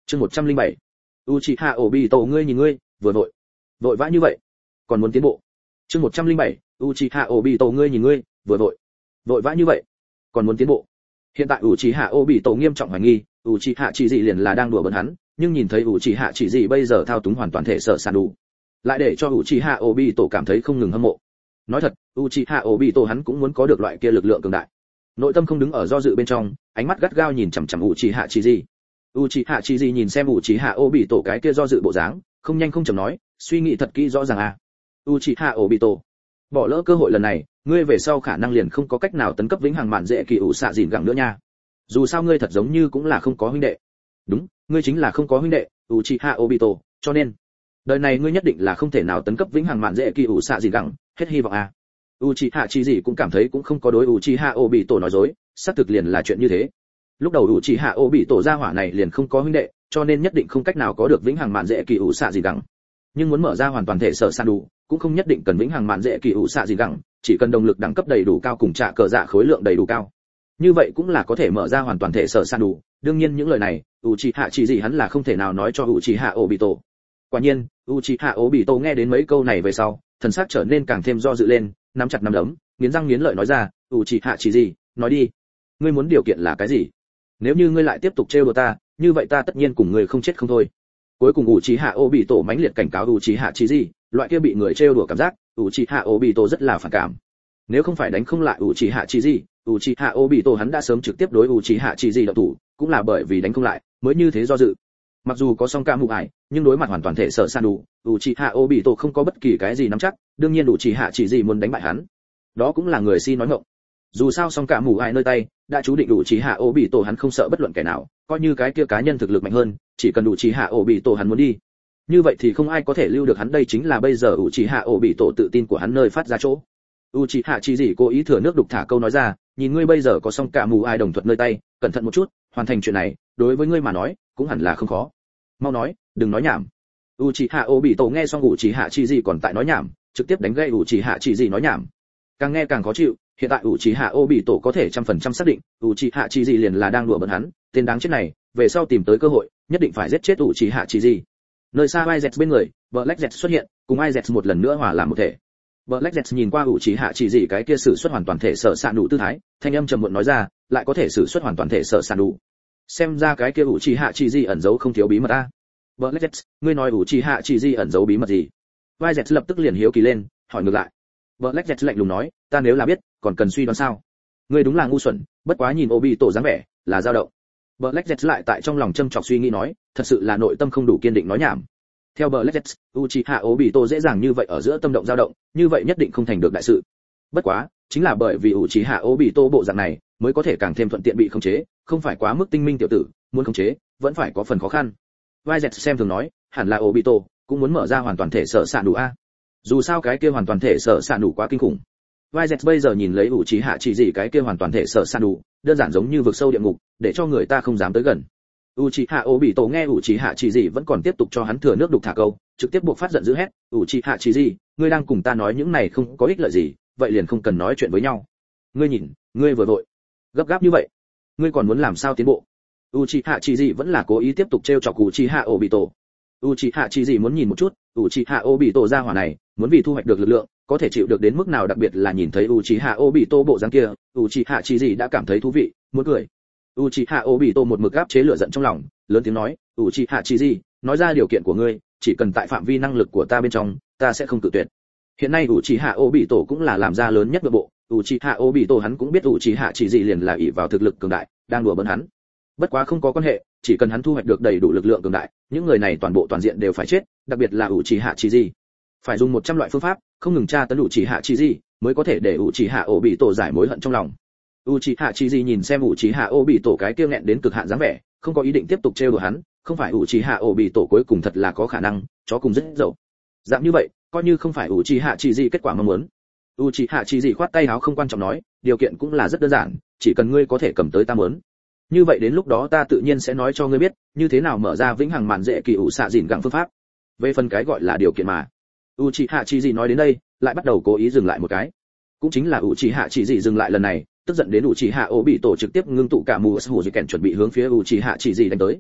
Chương 107. Uchiha Obito ngươi nhìn ngươi, vừa vội vã như vậy, còn muốn tiến bộ. Chương 107. Uchiha Obito ngươi nhìn ngươi, vừa vội vã như vậy, còn muốn tiến bộ. Hiện tại Uchiha Obito nghiêm trọng hoài nghi, Uchiha chỉ gì liền là đang đùa bỡn hắn, nhưng nhìn thấy Uchiha chỉ gì bây giờ thao túng hoàn toàn thể sở sản đủ, lại để cho Uchiha Obito cảm thấy không ngừng hâm mộ. Nói thật, Uchiha Obito hắn cũng muốn có được loại kia lực lượng cường đại. Nội tâm không đứng ở do dự bên trong, ánh mắt gắt gao nhìn chằm chằm Uchiha chỉ gì. Uchiha chỉ gì nhìn xem Uchiha Obito cái kia do dự bộ dáng, không nhanh không chậm nói, suy nghĩ thật kỹ rõ ràng à. Uchiha Obito, bỏ lỡ cơ hội lần này, ngươi về sau khả năng liền không có cách nào tấn cấp vĩnh hằng mạn dễ kỳ ủ xạ dìn gẳng nữa nha. Dù sao ngươi thật giống như cũng là không có huynh đệ. Đúng, ngươi chính là không có huynh đệ, Uchiha Obito, cho nên đời này ngươi nhất định là không thể nào tấn cấp vĩnh hằng mạn dễ kỳ ủ xạ dìn gẳng, hết hy vọng à. Uchiha chỉ gì cũng cảm thấy cũng không có đối Uchiha Obito nói dối, xác thực liền là chuyện như thế. Lúc đầu Uchiha Obito ra hỏa này liền không có huynh đệ, cho nên nhất định không cách nào có được vĩnh hằng mạn dễ kỳ ủ xạ dìn gẳng. Nhưng muốn mở ra hoàn toàn thể sở san đủ, cũng không nhất định cần vĩnh hằng mạn dễ kỳ ủ xạ dìn gẳng, chỉ cần động lực đẳng cấp đầy đủ cao cùng trả cờ dạ khối lượng đầy đủ cao. Như vậy cũng là có thể mở ra hoàn toàn thể sở san đủ. Đương nhiên những lời này, Uchiha chỉ gì hắn là không thể nào nói cho Uchiha Obito. Quả nhiên, Uchiha Obito nghe đến mấy câu này về sau, thần sắc trở nên càng thêm do dự lên, nắm chặt nắm đấm, nghiến răng nghiến lợi nói ra, Uchiha chỉ gì, nói đi, ngươi muốn điều kiện là cái gì? Nếu như ngươi lại tiếp tục trêu đùa ta, như vậy ta tất nhiên cùng ngươi không chết không thôi. Cuối cùng Uchiha Obito mãnh liệt cảnh cáo Uchiha chỉ gì, loại kia bị người trêu đùa cảm giác, Uchiha Obito rất là phản cảm. Nếu không phải đánh không lại Uchiha chỉ gì, Uchiha Obito hắn đã sớm trực tiếp đối Uchiha chỉ gì động thủ, cũng là bởi vì đánh không lại, mới như thế do dự. Mặc dù có song ca mụ ải, nhưng đối mặt hoàn toàn thể sở san đủ, Uchiha Obito không có bất kỳ cái gì nắm chắc, đương nhiên Uchiha chỉ gì muốn đánh bại hắn. Đó cũng là người si nói ngọng. Dù sao song ca mụ ải nơi tay, đã chú định Uchiha Obito hắn không sợ bất luận kẻ nào, coi như cái kia cá nhân thực lực mạnh hơn, chỉ cần Uchiha Obito hắn muốn đi, như vậy thì không ai có thể lưu được hắn, đây chính là bây giờ Uchiha Obito tự tin của hắn nơi phát ra chỗ. Uchiha chỉ gì cố ý thừa nước đục thả câu nói ra, nhìn ngươi bây giờ có song cả mù ai đồng thuật nơi tay, cẩn thận một chút, hoàn thành chuyện này, đối với ngươi mà nói, cũng hẳn là không khó. Mau nói, đừng nói nhảm. Uchiha Obito nghe xong Uchiha chỉ gì còn tại nói nhảm, trực tiếp đánh gây Uchiha chỉ gì nói nhảm. Càng nghe càng khó chịu, hiện tại Uchiha Obito có thể 100% xác định, Uchiha chỉ gì liền là đang đùa bỡn hắn, tên đáng chết này, về sau tìm tới cơ hội, nhất định phải giết chết Uchiha chỉ gì. Nơi xa Aizen bên người, Black Jet xuất hiện, cùng Aizen một lần nữa hòa làm một thể. Black Jet nhìn qua Uchiha chỉ gì cái kia sử xuất hoàn toàn thể sở sạn đủ tư thái, thanh âm trầm muộn nói ra, lại có thể sử xuất hoàn toàn thể sở sạn đủ. Xem ra cái kia Uchiha chỉ gì ẩn giấu không thiếu bí mật a. Black Jet, ngươi nói Uchiha chỉ gì ẩn giấu bí mật gì? Aizen lập tức liền hiếu kỳ lên, hỏi ngược lại. Black Jet lạnh lùng nói, ta nếu là biết, còn cần suy đoán sao? Ngươi đúng là ngu xuẩn, bất quá nhìn Obito dáng vẻ, là dao động. Black Jet lại tại trong lòng châm chọc suy nghĩ nói, thật sự là nội tâm không đủ kiên định nói nhảm. Theo Black Jet, Uchiha Obito dễ dàng như vậy ở giữa tâm động dao động, như vậy nhất định không thành được đại sự. Bất quá, chính là bởi vì Uchiha Obito bộ dạng này, mới có thể càng thêm thuận tiện bị khống chế, không phải quá mức tinh minh tiểu tử, muốn khống chế, vẫn phải có phần khó khăn. Aizen xem thường nói, hẳn là Obito cũng muốn mở ra hoàn toàn thể sở sạn đủ a. Dù sao cái kia hoàn toàn thể sở sạn đủ quá kinh khủng. Aizen bây giờ nhìn lấy Uchiha chỉ gì cái kia hoàn toàn thể sở sạn đủ, đơn giản giống như vực sâu địa ngục, để cho người ta không dám tới gần. Uchiha Obito nghe Uchiha chỉ gì vẫn còn tiếp tục cho hắn thừa nước đục thả câu, trực tiếp buộc phát giận dữ hét, Uchiha chỉ gì, ngươi đang cùng ta nói những này không có ích lợi gì, vậy liền không cần nói chuyện với nhau. Ngươi nhìn, ngươi vừa vội, gấp gáp như vậy, ngươi còn muốn làm sao tiến bộ? Uchiha chỉ gì vẫn là cố ý tiếp tục trêu chọc Uchiha Obito. Uchiha chỉ gì muốn nhìn một chút, Uchiha Obito ra hỏa này, muốn vì thu hoạch được lực lượng, có thể chịu được đến mức nào, đặc biệt là nhìn thấy Uchiha Obito bộ dáng kia, Uchiha chỉ gì đã cảm thấy thú vị, muốn cười. Uchiha Obito một mực áp chế lửa giận trong lòng, lớn tiếng nói, Uchiha chỉ gì, nói ra điều kiện của ngươi, chỉ cần tại phạm vi năng lực của ta bên trong, ta sẽ không cự tuyệt. Hiện nay Uchiha Obito cũng là làm ra lớn nhất nội bộ, Uchiha Obito hắn cũng biết Uchiha chỉ gì liền là ỷ vào thực lực cường đại, đang đùa bỡn hắn. Bất quá không có quan hệ, chỉ cần hắn thu hoạch được đầy đủ lực lượng cường đại, những người này toàn bộ toàn diện đều phải chết, đặc biệt là Uchiha chỉ gì. Phải dùng 100 loại phương pháp, không ngừng tra tấn Uchiha chỉ gì, mới có thể để Uchiha Obito giải mối hận trong lòng. Uchiha chỉ gì nhìn xem Uchiha Obito cái kia nghẹn đến cực hạn dáng vẻ, không có ý định tiếp tục trêu đùa hắn, không phải Uchiha Obito cuối cùng thật là có khả năng chó cùng rất dậu. Dạng như vậy, coi như không phải Uchiha chỉ gì kết quả mong muốn. Uchiha chỉ gì khoát tay áo không quan trọng nói, điều kiện cũng là rất đơn giản, chỉ cần ngươi có thể cầm tới ta muốn. Như vậy đến lúc đó ta tự nhiên sẽ nói cho ngươi biết, như thế nào mở ra vĩnh hằng mạn dễ kỳ ủ xạ dìn gặng phương pháp. Về phần cái gọi là điều kiện mà, Uchiha chỉ gì nói đến đây, lại bắt đầu cố ý dừng lại một cái. Cũng chính là Uchiha chỉ gì dừng lại lần này, tức giận đến Uchiha Obito trực tiếp ngưng tụ cả mù hủ dị kèn chuẩn bị hướng phía Uchiha chỉ gì đánh tới.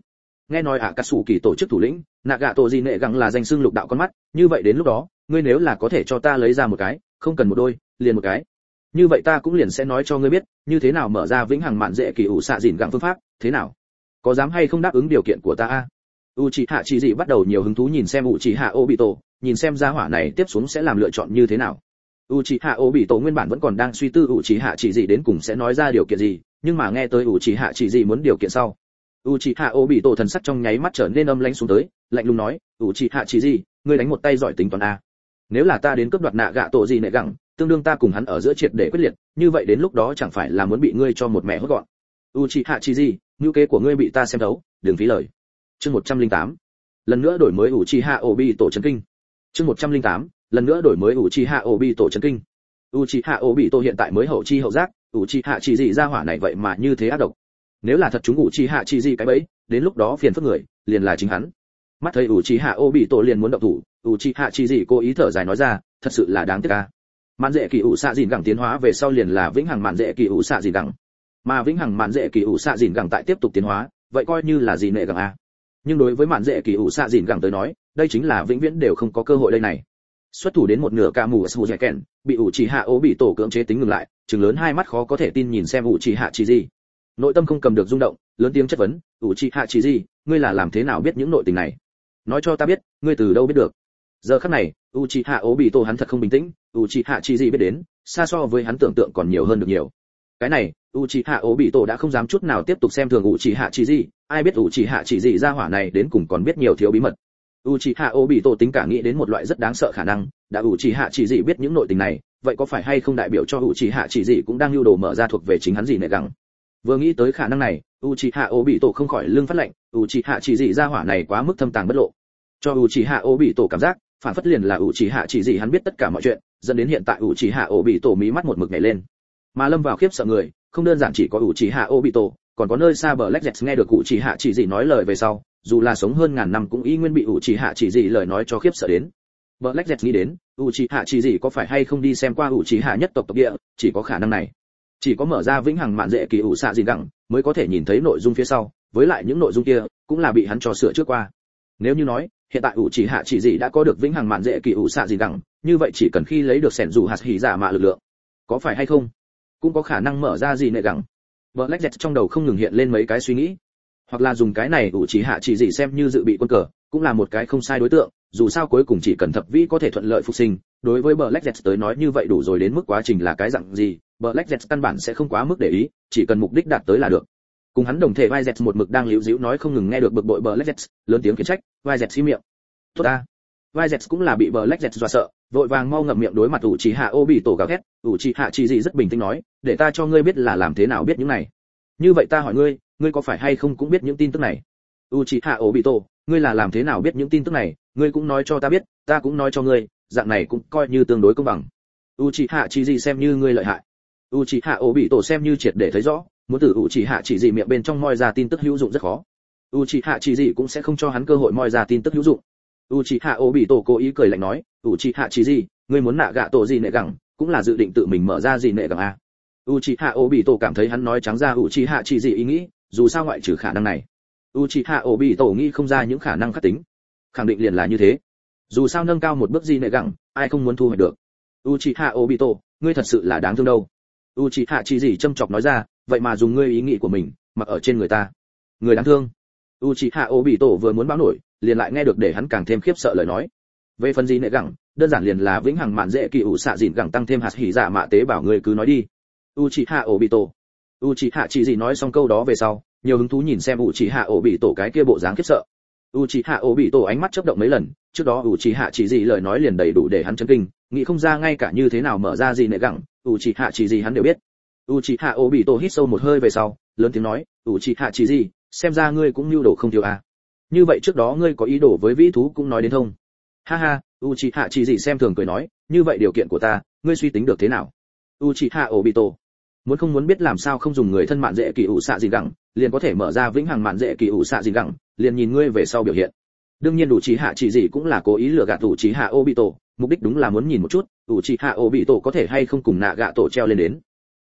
nghe nói ạ cà sủ kỳ tổ chức thủ lĩnh nạ gạ tổ gì nệ gẳng là danh xưng lục đạo con mắt, như vậy đến lúc đó ngươi nếu là có thể cho ta lấy ra một cái, không cần một đôi, liền một cái, như vậy ta cũng liền sẽ nói cho ngươi biết như thế nào mở ra vĩnh hằng mạn dễ kỳ ủ xạ dìn gẳng phương pháp, thế nào, có dám hay không đáp ứng điều kiện của ta a? Uchiha Chỉ Dị bắt đầu nhiều hứng thú nhìn xem Uchiha Obito, nhìn xem gia hỏa này tiếp xuống sẽ làm lựa chọn như thế nào. Uchiha Obito nguyên bản vẫn còn đang suy tư Uchiha Chỉ Dị đến cùng sẽ nói ra điều kiện gì, nhưng mà nghe tới Uchiha Chỉ Dị muốn điều kiện sau, Uchiha Obito thần sắc trong nháy mắt trở nên âm lãnh xuống tới, lạnh lùng nói, Uchiha Chỉ Dị, ngươi đánh một tay giỏi tính toán a. Nếu là ta đến cướp đoạt nạ gạ tổ gì nệ gẳng, tương đương ta cùng hắn ở giữa triệt để quyết liệt, như vậy đến lúc đó chẳng phải là muốn bị ngươi cho một mẹ hốt gọn. Uchiha Chỉ Dị, nhu kế của ngươi bị ta xem thấu, đừng phí lời. Chương 108. Lần nữa đổi mới Uchiha Obito chấn kinh. Chương 108. Lần nữa đổi mới Uchiha Obito chấn kinh. Uchiha Obito hiện tại mới hậu chi hậu giác, Uchiha Chỉ Dị ra hỏa này vậy mà như thế ác độc. Nếu là thật chúng Uchiha Chỉ Dị cái bẫy, đến lúc đó phiền phức người, liền là chính hắn. Mắt thấy Uchiha Obito liền muốn động thủ, Uchiha Chỉ Dị cố ý thở dài nói ra, thật sự là đáng tiếc a. Mạn dễ kỳ ủ xạ dìn gẳng tiến hóa về sau liền là vĩnh hằng mạn dễ kỳ ủ xạ dìn gẳng. Mà vĩnh hằng mạn dễ kỳ ủ xạ dìn gẳng tại tiếp tục tiến hóa, vậy coi như là gì nệ gẳng a. Nhưng đối với mạn dễ kỳ ủ xạ dìn gẳng tới nói, đây chính là vĩnh viễn đều không có cơ hội đây này. Xuất thủ đến một nửa ca mù su dẻ kèn, bị Uchiha Obito cưỡng chế tính ngừng lại, trừng lớn hai mắt khó có thể tin nhìn xem Uchiha Chỉ Dị. Nội tâm không cầm được rung động, lớn tiếng chất vấn, Uchiha Chỉ Dị, ngươi là làm thế nào biết những nội tình này? Nói cho ta biết, ngươi từ đâu biết được? Giờ khắc này, Uchiha Obito hắn thật không bình tĩnh, Uchiha Chỉ Dị biết đến, xa so với hắn tưởng tượng còn nhiều hơn được nhiều. Cái này, Uchiha Obito đã không dám chút nào tiếp tục xem thường Uchiha Chỉ Dị, ai biết Uchiha Chỉ Dị ra hỏa này đến cùng còn biết nhiều thiếu bí mật. Uchiha Obito tính cả nghĩ đến một loại rất đáng sợ khả năng, đã Uchiha Chỉ Dị biết những nội tình này, vậy có phải hay không đại biểu cho Uchiha Chỉ Dị cũng đang lưu đồ mở ra thuộc về chính hắn gì nệ gẳng. Vừa nghĩ tới khả năng này, Uchiha Obito không khỏi lưng phát lạnh, Uchiha Chỉ Dị ra hỏa này quá mức thâm tàng bất lộ. Cho Uchiha Obito cảm giác, phản phất liền là Uchiha Chỉ Dị hắn biết tất cả mọi chuyện, dẫn đến hiện tại Uchiha Obito mí mắt một mực nhảy lên. Mà lâm vào khiếp sợ người, không đơn giản chỉ có Uchiha Obito, còn có nơi xa Black Jet nghe được Uchiha Chỉ Dị nói lời về sau, dù là sống hơn ngàn năm cũng y nguyên bị Uchiha Chỉ Dị lời nói cho khiếp sợ đến. Black Jet nghĩ đến, Uchiha Chỉ Dị có phải hay không đi xem qua Uchiha nhất tộc địa, chỉ có khả năng này. Chỉ có mở ra vĩnh hằng mạn dễ kỳ ủ xạ dìn gẳng, mới có thể nhìn thấy nội dung phía sau, với lại những nội dung kia cũng là bị hắn cho sửa trước qua. Nếu như nói, hiện tại Uchiha Chỉ Dị đã có được vĩnh hằng mạn dễ kỳ ủ xạ dìn gẳng, như vậy chỉ cần khi lấy được sẻn dù hạt hỉ giả mạ lực lượng, có phải hay không, cũng có khả năng mở ra gì nệ gẳng. Black Jet trong đầu không ngừng hiện lên mấy cái suy nghĩ. Hoặc là dùng cái này Uchiha Chỉ Dị xem như dự bị quân cờ, cũng là một cái không sai đối tượng, dù sao cuối cùng chỉ cần thập vĩ có thể thuận lợi phục sinh, đối với Black Jet tới nói như vậy đủ rồi, đến mức quá trình là cái dạng gì, Black Jet căn bản sẽ không quá mức để ý, chỉ cần mục đích đạt tới là được. Cùng hắn đồng thể vai Jet một mực đang liễu díu nói không ngừng nghe được bực bội Black Jet, lớn tiếng khiển trách, vai Jet xí miệng. Tốt ta. Vai Jet cũng là bị Black Jet dọa sợ, vội vàng mau ngậm miệng đối mặt Uchiha Obito gào thét, Uchiha Chỉ Dị rất bình tĩnh nói, để ta cho ngươi biết là làm thế nào biết những này. Như vậy ta hỏi ngươi, ngươi có phải hay không cũng biết những tin tức này? Uchiha Obito, ngươi là làm thế nào biết những tin tức này, ngươi cũng nói cho ta biết, ta cũng nói cho ngươi, dạng này cũng coi như tương đối công bằng. Uchiha Chỉ Dị xem như ngươi lợi hại. Uchiha Obito xem như triệt để thấy rõ, muốn từ Uchiha Chỉ Dị miệng bên trong moi ra tin tức hữu dụng rất khó. Uchiha Chỉ Dị cũng sẽ không cho hắn cơ hội moi ra tin tức hữu dụng. Uchiha Obito cố ý cười lạnh nói, Uchiha Chỉ Dị, ngươi muốn nạ gạ tổ gì nệ gẳng, cũng là dự định tự mình mở ra gì nệ gẳng a. Uchiha Obito cảm thấy hắn nói trắng ra Uchiha Chỉ Dị ý nghĩ, dù sao ngoại trừ khả năng này, Uchiha Obito nghĩ không ra những khả năng khác tính. Khẳng định liền là như thế. Dù sao nâng cao một bước gì nệ gẳng, ai không muốn thu hoạch được. Uchiha Obito, ngươi thật sự là đáng thương đâu. Uchiha Chỉ Dị châm chọc nói ra, vậy mà dùng ngươi ý nghĩ của mình mặc ở trên người ta. Người đáng thương. Uchiha Obito vừa muốn báo nổi, liền lại nghe được để hắn càng thêm khiếp sợ lời nói. Về phần gì nệ gẳng, đơn giản liền là vĩnh hằng mạn dễ kỳ ủ xạ dìn gẳng tăng thêm hạt hỉ dạ mạ tế bảo, ngươi cứ nói đi. Uchiha Obito. Uchiha Chỉ Dị nói xong câu đó về sau, nhiều hứng thú nhìn xem Uchiha Obito cái kia bộ dáng khiếp sợ. Uchiha Obito ánh mắt chớp động mấy lần, trước đó Uchiha Chỉ Dị lời nói liền đầy đủ để hắn chấn kinh, nghĩ không ra ngay cả như thế nào mở ra gì nệ gẳng, Uchiha Chỉ Dị hắn đều biết. Uchiha Obito hít sâu một hơi về sau, lớn tiếng nói, Uchiha Chỉ Dị, xem ra ngươi cũng nhu đồ không thiếu à. Như vậy trước đó ngươi có ý đồ với vĩ thú cũng nói đến thông. Ha ha, Uchiha Chỉ Dị xem thường cười nói, như vậy điều kiện của ta, ngươi suy tính được thế nào? Uchiha Obito, muốn không muốn biết làm sao không dùng người thân mạn dễ kỳ ủ xạ dìn gẳng, liền có thể mở ra vĩnh hằng mạn dễ kỳ ủ xạ dìn gẳng, liền nhìn ngươi về sau biểu hiện. Đương nhiên Uchiha Chỉ Dị cũng là cố ý lừa gạt Uchiha Obito, mục đích đúng là muốn nhìn một chút, Uchiha Obito có thể hay không cùng nạ gạ tổ treo lên đến.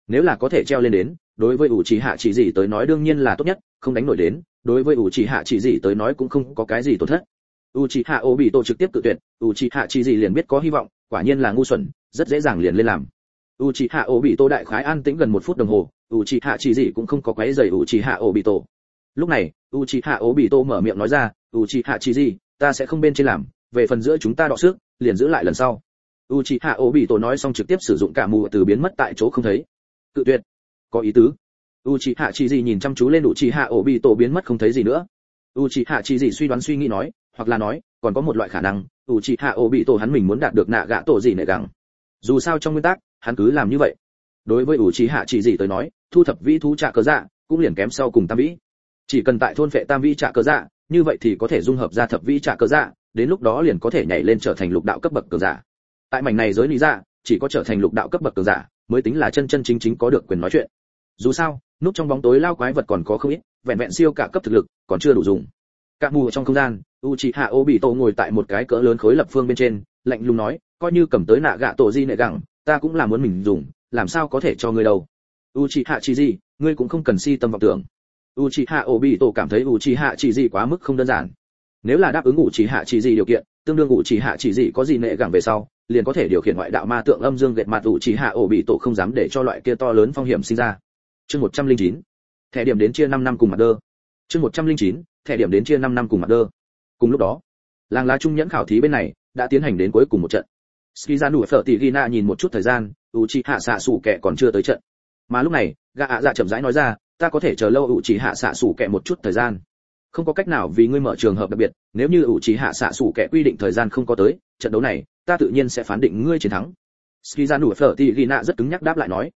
Nếu là có thể treo lên đến, đối với Uchiha chỉ gì tới nói đương nhiên là tốt nhất, không đánh nổi đến, đối với Uchiha chỉ gì tới nói cũng không có cái gì tổn thất. Uchiha Obito trực tiếp cự tuyệt, Uchiha chỉ gì liền biết có hy vọng, quả nhiên là ngu xuẩn, rất dễ dàng liền lên làm. Uchiha Obito đại khái an tĩnh gần 1 phút đồng hồ, Uchiha chỉ gì cũng không có quấy rầy Uchiha Obito. Lúc này, Uchiha Obito mở miệng nói ra, Uchiha chỉ gì, ta sẽ không bên trên làm, về phần giữa chúng ta đọ sức, liền giữ lại lần sau. Uchiha Obito nói xong trực tiếp sử dụng cả mù từ biến mất tại chỗ không thấy. Cự tuyệt, có ý tứ. Uchiha chỉ gì nhìn chăm chú lên Uchiha Obito biến mất không thấy gì nữa. Uchiha chỉ gì suy đoán suy nghĩ nói, hoặc là nói, còn có một loại khả năng, Uchiha Obito hắn mình muốn đạt được nạ gạ tổ gì nệ gắng. Dù sao trong nguyên tắc, hắn cứ làm như vậy. Đối với Uchiha chỉ gì tới nói, thu thập vĩ thú trạ cờ dạ, cũng liền kém sau cùng tam vĩ. Chỉ cần tại thôn phệ tam vĩ trạ cờ dạ, như vậy thì có thể dung hợp ra thập vĩ trạ cờ dạ, đến lúc đó liền có thể nhảy lên trở thành lục đạo cấp bậc cường giả. Tại mảnh này giới lý dạ, chỉ có trở thành lục đạo cấp bậc cường giả, mới tính là chân chân chính chính có được quyền nói chuyện. Dù sao, núp trong bóng tối lao quái vật còn có không ít, vẹn vẹn siêu cả cấp thực lực, còn chưa đủ dùng. Cả mù trong không gian, Uchiha Obito ngồi tại một cái cỡ lớn khối lập phương bên trên, lạnh lùng nói, coi như cầm tới nạ gạ tổ di nệ gẳng, ta cũng là muốn mình dùng, làm sao có thể cho ngươi đâu. Uchiha Chiji, ngươi cũng không cần si tâm vọng tưởng. Uchiha Obito cảm thấy Uchiha Chiji quá mức không đơn giản. Nếu là đáp ứng Uchiha Chiji điều kiện, tương đương Uchiha Chiji có gì nệ gẳng về sau, liền có thể điều khiển ngoại đạo ma tượng âm dương gệt mặt Uchiha Obito không dám để cho loại kia to lớn phong hiểm sinh ra. Chương 109. Thẻ điểm đến chia 5 năm cùng mặt đơ. Chương 109. Thẻ điểm đến chia 5 năm cùng mặt đơ. Cùng lúc đó, làng lá trung nhẫn khảo thí bên này đã tiến hành đến cuối cùng một trận. Skizanu Phở Tỷ Gina nhìn một chút thời gian, Uchiha Sasuke còn chưa tới trận. Mà lúc này, gã ạ dạ chậm rãi nói ra, ta có thể chờ lâu Uchiha Sasuke một chút thời gian. Không có cách nào vì ngươi mở trường hợp đặc biệt, nếu như Uchiha Sasuke quy định thời gian không có tới, trận đấu này, ta tự nhiên sẽ phán định ngươi chiến thắng. Skizanu Phở Tỷ Gina rất cứng nhắc đáp lại nói.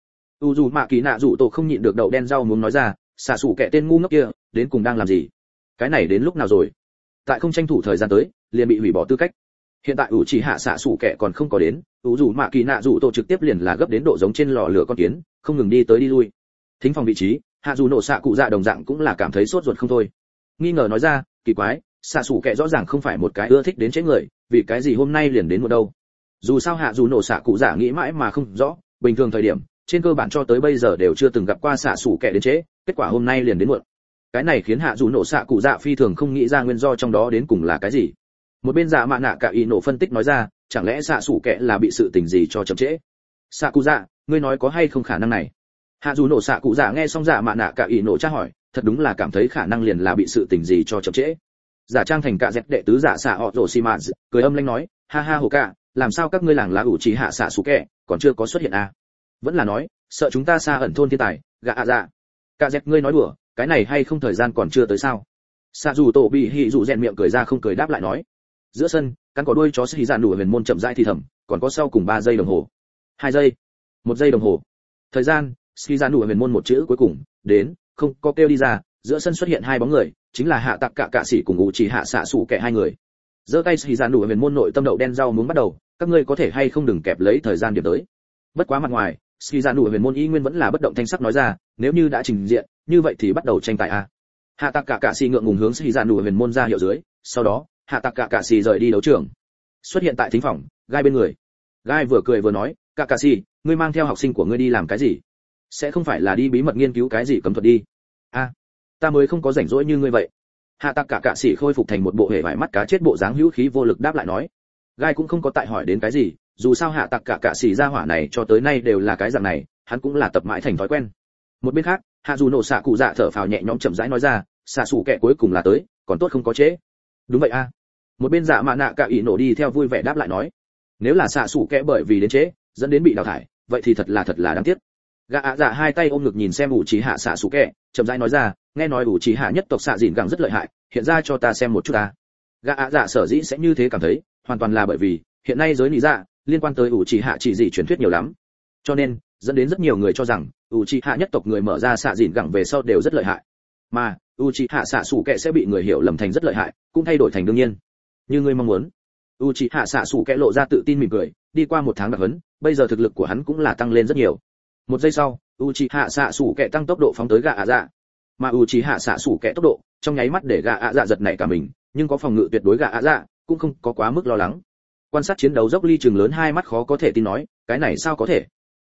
Uzumaki không nhịn được đậu đen rau muốn nói ra, Sasuke tên ngu ngốc kia, đến cùng đang làm gì? Cái này đến lúc nào rồi? Tại không tranh thủ thời gian tới, liền bị hủy bỏ tư cách. Hiện tại Uchiha Sasuke còn không có đến, Uzumaki trực tiếp liền là gấp đến độ giống trên lò lửa con kiến, không ngừng đi tới đi lui. Thính phòng vị trí, Hazuno Sakuza đồng dạng cũng là cảm thấy sốt ruột không thôi. Nghi ngờ nói ra, kỳ quái, Sasuke rõ ràng không phải một cái ưa thích đến chế người, vì cái gì hôm nay liền đến một đâu? Dù sao Hazuno Sakuza nghĩ mãi mà không rõ, bình thường thời điểm, trên cơ bản cho tới bây giờ đều chưa từng gặp qua Sasuke đến chế, kết quả hôm nay liền đến muộn. Cái này khiến Hazuno Sakuza phi thường không nghĩ ra nguyên do trong đó đến cùng là cái gì. Một bên Dạ Mạ Nạ Cả Ino phân tích nói ra, chẳng lẽ Sasuke là bị sự tình gì cho chậm trễ? Sakuza, ngươi nói có hay không khả năng này? Hazuno Sakuza nghe xong Dạ Mạ Nạ Cả Ino tra hỏi, thật đúng là cảm thấy khả năng liền là bị sự tình gì cho chậm trễ. Giả trang thành cả dẹp đệ tứ giả xạ họ Orochimaru, cười âm lãnh nói, ha ha hồ cả, làm sao các ngươi làng lá Uchiha Sasuke còn chưa có xuất hiện à? Vẫn là nói, sợ chúng ta xa ẩn thôn thiên tài, gạ ạ dạ. Cả dẹp ngươi nói đùa, cái này hay không thời gian còn chưa tới sao? Sa dù tổ bị hỉ dụ rèn miệng cười ra không cười đáp lại nói. Giữa sân, cắn có đuôi chó sĩ dạn đủ huyền môn chậm rãi thì thầm, còn có sau cùng 3 giây đồng hồ. 2 giây, 1 giây đồng hồ. Thời gian, sĩ dạn đủ huyền môn một chữ cuối cùng, đến, không có kêu đi ra, giữa sân xuất hiện 2 bóng người, chính là Hạ Tặc Cả Sĩ cùng Uchiha Sasuke 2 người. Giơ tay sĩ dạn đủ huyền môn nội tâm đậu đen rau muốn bắt đầu, các ngươi có thể hay không đừng kẹp lấy thời gian điểm tới. Bất quá mặt ngoài, sĩ dạn đủ huyền môn y nguyên vẫn là bất động thanh sắc nói ra, nếu như đã trình diện, như vậy thì bắt đầu tranh tài a. Hạ Tặc Cả Sĩ ngượng ngùng hướng sĩ dạn đủ huyền môn ra hiệu dưới, sau đó Hạ Tặc Cả Sĩ rời đi đấu trường, xuất hiện tại thính phòng, Gai bên người. Gai vừa cười vừa nói, Cả Sĩ, ngươi mang theo học sinh của ngươi đi làm cái gì? Sẽ không phải là đi bí mật nghiên cứu cái gì cấm thuật đi? A, ta mới không có rảnh rỗi như ngươi vậy. Hạ Tặc Cả Sĩ khôi phục thành một bộ hề vải mắt cá chết bộ dáng hữu khí vô lực đáp lại nói. Gai cũng không có tại hỏi đến cái gì, dù sao Hạ Tặc Cả Sĩ gia hỏa này cho tới nay đều là cái dạng này, hắn cũng là tập mãi thành thói quen. Một bên khác, Hazuno Sakuza thở phào nhẹ nhõm chậm rãi nói ra, Sasuke cuối cùng là tới, còn tốt không có trễ. Đúng vậy a. Một bên Dạ Mạ Nạ Cả Ino đi theo vui vẻ đáp lại nói, nếu là Sasuke bởi vì đến trễ, dẫn đến bị đào thải, vậy thì thật là đáng tiếc. Gã ạ dạ hai tay ôm ngực nhìn xem Uchiha Sasuke, chậm rãi nói ra, nghe nói Uchiha nhất tộc xạ dìn gẳng rất lợi hại, hiện ra cho ta xem một chút ta. Gã ạ dạ sở dĩ sẽ như thế cảm thấy, hoàn toàn là bởi vì hiện nay giới lý dạ liên quan tới Uchiha chỉ dị truyền thuyết nhiều lắm, cho nên dẫn đến rất nhiều người cho rằng Uchiha nhất tộc người mở ra xạ dìn gẳng về sau đều rất lợi hại, mà Uchiha Sasuke sẽ bị người hiểu lầm thành rất lợi hại, cũng thay đổi thành đương nhiên. Như ngươi mong muốn. Uchiha Sasuke lộ ra tự tin mỉm cười, đi qua 1 tháng đặc huấn, bây giờ thực lực của hắn cũng là tăng lên rất nhiều. 1 giây sau, Uchiha Sasuke tăng tốc độ phóng tới gã ạ dạ. Mà Uchiha Sasuke tốc độ, trong nháy mắt để gã ạ dạ giật nảy cả mình, nhưng có phòng ngự tuyệt đối gã ạ dạ, cũng không có quá mức lo lắng. Quan sát chiến đấu dốc ly trường lớn 2 mắt khó có thể tin nói, cái này sao có thể?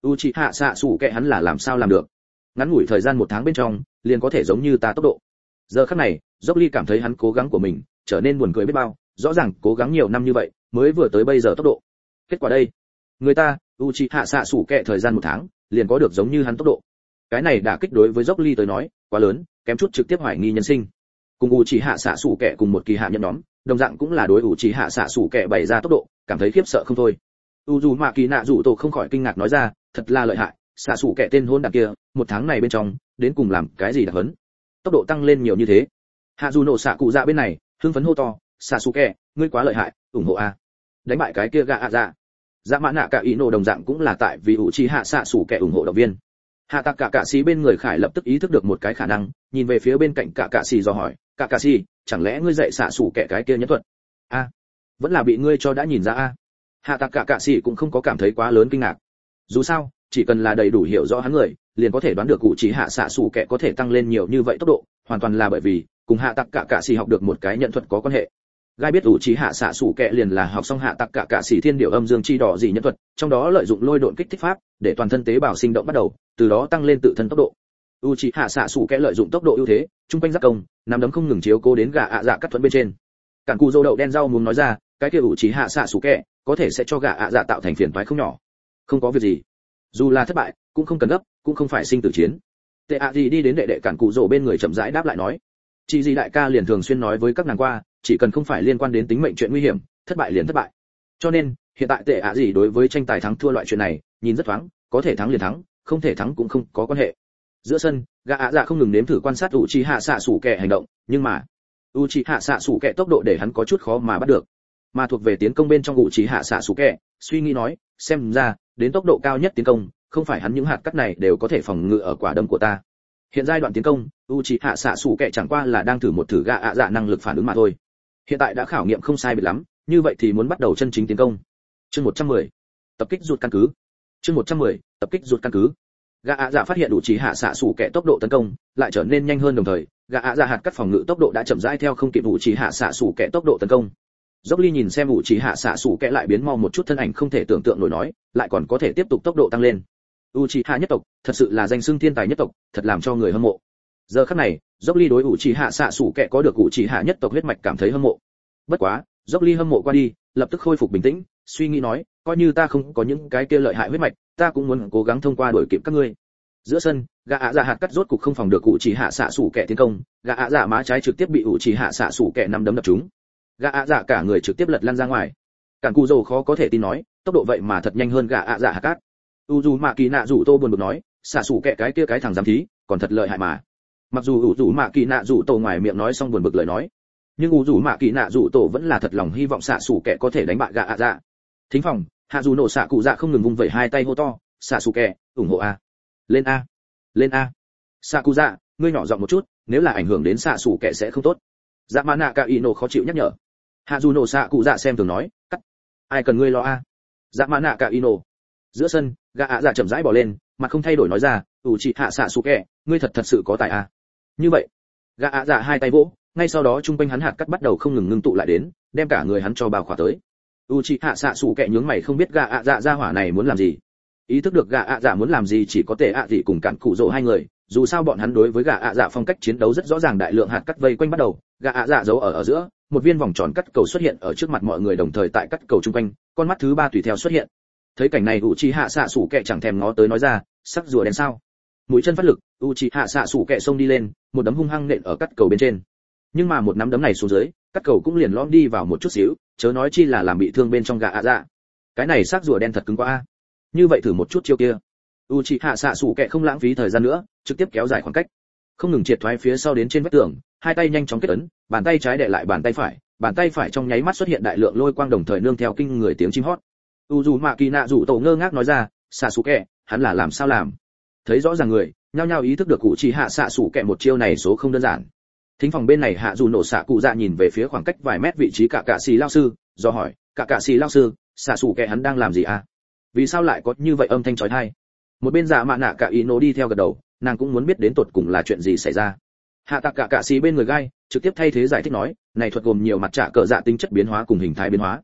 Uchiha xạ sủ kệ hắn là làm sao làm được? Ngắn ngủi thời gian 1 tháng bên trong, liền có thể giống như ta tốc độ. Giờ khắc này, Rock Lee cảm thấy hắn cố gắng của mình trở nên buồn cười biết bao, rõ ràng cố gắng nhiều năm như vậy, mới vừa tới bây giờ tốc độ. Kết quả đây, người ta, Uchiha xạ sủ kệ thời gian 1 tháng, liền có được giống như hắn tốc độ. Cái này đả kích đối với Rock Lee tới nói, quá lớn, kém chút trực tiếp hoài nghi nhân sinh. Cùng Uchiha xạ sủ kệ cùng một kỳ hạ nhận nhóm, đồng dạng cũng là đối Uchiha xạ sủ kệ bày ra tốc độ, cảm thấy khiếp sợ không thôi. Uzumaki Naruto không khỏi kinh ngạc nói ra, thật là lợi hại, xạ sủ kệ tên hôn đản kia, 1 tháng này bên trong, đến cùng làm cái gì đặc hấn? Tốc độ tăng lên nhiều như thế. Hazuno xạ cụ dạ bên này, hưng phấn hô to, xạ sủ kệ, ngươi quá lợi hại, ủng hộ a. Đánh bại cái kia gã ạ dạ. Dạ mã nạ cả Ino đồng dạng cũng là tại vì Uchiha xạ sủ kệ ủng hộ động viên. Hạ tạc cả sĩ bên người Khải lập tức ý thức được một cái khả năng, nhìn về phía bên cạnh cả sĩ do hỏi, cả sĩ, chẳng lẽ ngươi dạy xạ sủ kệ cái kia nhẫn thuật? A, vẫn là bị ngươi cho đã nhìn ra a. Hạ tạc cả sĩ cũng không có cảm thấy quá lớn kinh ngạc. Dù sao, chỉ cần là đầy đủ hiểu rõ hắn người, liền có thể đoán được Uchiha xạ sủ kệ có thể tăng lên nhiều như vậy tốc độ, hoàn toàn là bởi vì cùng hạ tạc cả sĩ học được một cái nhận thuật có quan hệ. Gai biết Uchiha xạ sủ kệ liền là học xong hạ tạc cả sĩ thiên điểu âm dương chi đỏ gì nhẫn thuật, trong đó lợi dụng lôi độn kích thích pháp, để toàn thân tế bào sinh động bắt đầu, từ đó tăng lên tự thân tốc độ. Uchiha xạ sủ kệ lợi dụng tốc độ ưu thế, trung quanh giác công, nắm đấm không ngừng chiếu cố đến gã ạ dạ cắt thuẫn bên trên. Cản cù dâu đậu đen rau muốn nói ra, cái kia Uchiha xạ sủ kệ có thể sẽ cho gã ạ dạ tạo thành phiền toái không nhỏ. Không có việc gì, dù là thất bại, cũng không cần gấp, cũng không phải sinh tử chiến. Tệ ạ gì đi đến đệ đệ cản cù dâu bên người chậm rãi đáp lại nói, chị gì đại ca liền thường xuyên nói với các nàng qua, chỉ cần không phải liên quan đến tính mệnh chuyện nguy hiểm, thất bại liền thất bại. Cho nên, hiện tại tệ ạ gì đối với tranh tài thắng thua loại chuyện này, nhìn rất thoáng, có thể thắng liền thắng, không thể thắng cũng không có quan hệ. Giữa sân, gã ạ dạ không ngừng nếm thử quan sát Uchiha xạ sủ kệ hành động, nhưng mà Uchiha xạ sủ kệ tốc độ để hắn có chút khó mà bắt được. Mà thuộc về tiến công bên trong Uchiha xạ sủ kệ, suy nghĩ nói, xem ra, đến tốc độ cao nhất tiến công, không phải hắn những hạt cắt này đều có thể phòng ngự ở quả đấm của ta. Hiện giai đoạn tiến công, Uchiha xạ sủ kệ chẳng qua là đang thử một thử gã ạ dạ năng lực phản ứng mà thôi. Hiện tại đã khảo nghiệm không sai biệt lắm, như vậy thì muốn bắt đầu chân chính tiến công. Chương 110, tập kích rụt căn cứ. Chương 110, tập kích rụt căn cứ. Gã ạ dạ phát hiện Uchiha xạ sủ kệ tốc độ tấn công lại trở nên nhanh hơn, đồng thời, gã ạ dạ hạt cắt phòng ngự tốc độ đã chậm rãi theo không kịp Uchiha xạ sủ kệ tốc độ tấn công. Rock Lee nhìn xem Uchiha xạ sủ kệ lại biến mau một chút thân ảnh không thể tưởng tượng nổi nói, lại còn có thể tiếp tục tốc độ tăng lên. Uchiha nhất tộc, thật sự là danh xưng thiên tài nhất tộc, thật làm cho người hâm mộ. Giờ khắc này, Rock Lee đối Uchiha xạ sủ kệ có được Uchiha nhất tộc huyết mạch cảm thấy hâm mộ. Bất quá, Rock Lee hâm mộ qua đi, lập tức khôi phục bình tĩnh, suy nghĩ nói, coi như ta không có những cái kia lợi hại huyết mạch, ta cũng muốn cố gắng thông qua đuổi kịp các ngươi. Giữa sân, gã ạ dạ hạt cắt rốt cục không phòng được Uchiha xạ sủ kệ tiến công, gã ạ dạ má trái trực tiếp bị Uchiha xạ sủ kệ nắm đấm đập trúng. Gã ạ dạ cả người trực tiếp lật lăn ra ngoài. Cản Cù Dầu khó có thể tin nói, tốc độ vậy mà thật nhanh hơn gã ạ dạ hạt cắt. Uzumaki Naruto buồn bực nói, xạ sủ kệ cái kia cái thằng giám thí, còn thật lợi hại mà. Mặc dù Uzumaki Naruto ngoài miệng nói xong buồn bực lời nói, nhưng Uzumaki Naruto vẫn là thật lòng hy vọng xạ sủ kệ có thể đánh bại gã ạ dạ. Thính phòng, Hazuno xạ cụ dạ không ngừng vung vẩy hai tay hô to, xạ sủ kệ, ủng hộ a, lên a, lên a. Xạ cụ dạ, ngươi nhỏ giọng một chút, nếu là ảnh hưởng đến xạ sủ kệ sẽ không tốt. Dạ mã nạ cả Ino khó chịu nhắc nhở. Hazuno xạ cụ dạ xem thường nói, cắt, ai cần ngươi lo a. Dạ mã nạ cả Ino. Giữa sân, gã ạ dạ chậm rãi bỏ lên, mặt không thay đổi nói ra, Uchiha xạ sủ kệ, ngươi thật sự có tài a. Như vậy, gã ạ dạ hai tay vỗ, ngay sau đó trung quanh hắn hạt cắt bắt đầu không ngừng ngưng tụ lại đến, đem cả người hắn cho bao khỏa tới. Uchiha xạ sủ kệ nhướng mày không biết gã ạ dạ ra hỏa này muốn làm gì. Ý thức được gã ạ dạ muốn làm gì chỉ có Tệ ạ gì cùng Cản Cụ Dỗ hai người, dù sao bọn hắn đối với gã ạ dạ phong cách chiến đấu rất rõ ràng, đại lượng hạt cắt vây quanh bắt đầu, gã ạ dạ giấu ở giữa, một viên vòng tròn cắt cầu xuất hiện ở trước mặt mọi người, đồng thời tại cắt cầu trung quanh, con mắt thứ ba tùy theo xuất hiện. Thấy cảnh này Uchiha xạ sủ kệ chẳng thèm ngó tới nói ra, sắc rùa đen sao? Mũi chân phát lực, Uchiha xạ sủ kệ xông đi lên, một đấm hung hăng nện ở cắt cầu bên trên. Nhưng mà một nắm đấm này xuống dưới, cắt cầu cũng liền lõm đi vào một chút xíu, chớ nói chi là làm bị thương bên trong gã ạ dạ. Cái này sắc rùa đen thật cứng quá a. Như vậy thử một chút chiêu kia. Uchiha xạ sủ kệ không lãng phí thời gian nữa, trực tiếp kéo dài khoảng cách, không ngừng triệt thoái phía sau đến trên vách tường, hai tay nhanh chóng kết ấn, bàn tay trái đè lại bàn tay phải trong nháy mắt xuất hiện đại lượng lôi quang, đồng thời nương theo kinh người tiếng chim hót. Uzumaki Naruto ngơ ngác nói ra, Sasuke, hắn là làm sao làm? Thấy rõ ràng người, nhao nhao ý thức được Uchiha xạ sủ kệ một chiêu này số không đơn giản. Thính phòng bên này hạ dù nổ xạ cụ dạ nhìn về phía khoảng cách vài mét vị trí cả xì lao sư, do hỏi, cả xì lao sư, xạ sủ kệ hắn đang làm gì à? Vì sao lại có như vậy âm thanh chói tai? Một bên dạ mạ nạ cả Ino đi theo gật đầu, nàng cũng muốn biết đến tột cùng là chuyện gì xảy ra. Hạ tạc cả xì bên người gai trực tiếp thay thế giải thích nói, này thuật gồm nhiều mặt trả cờ dạ tính chất biến hóa cùng hình thái biến hóa.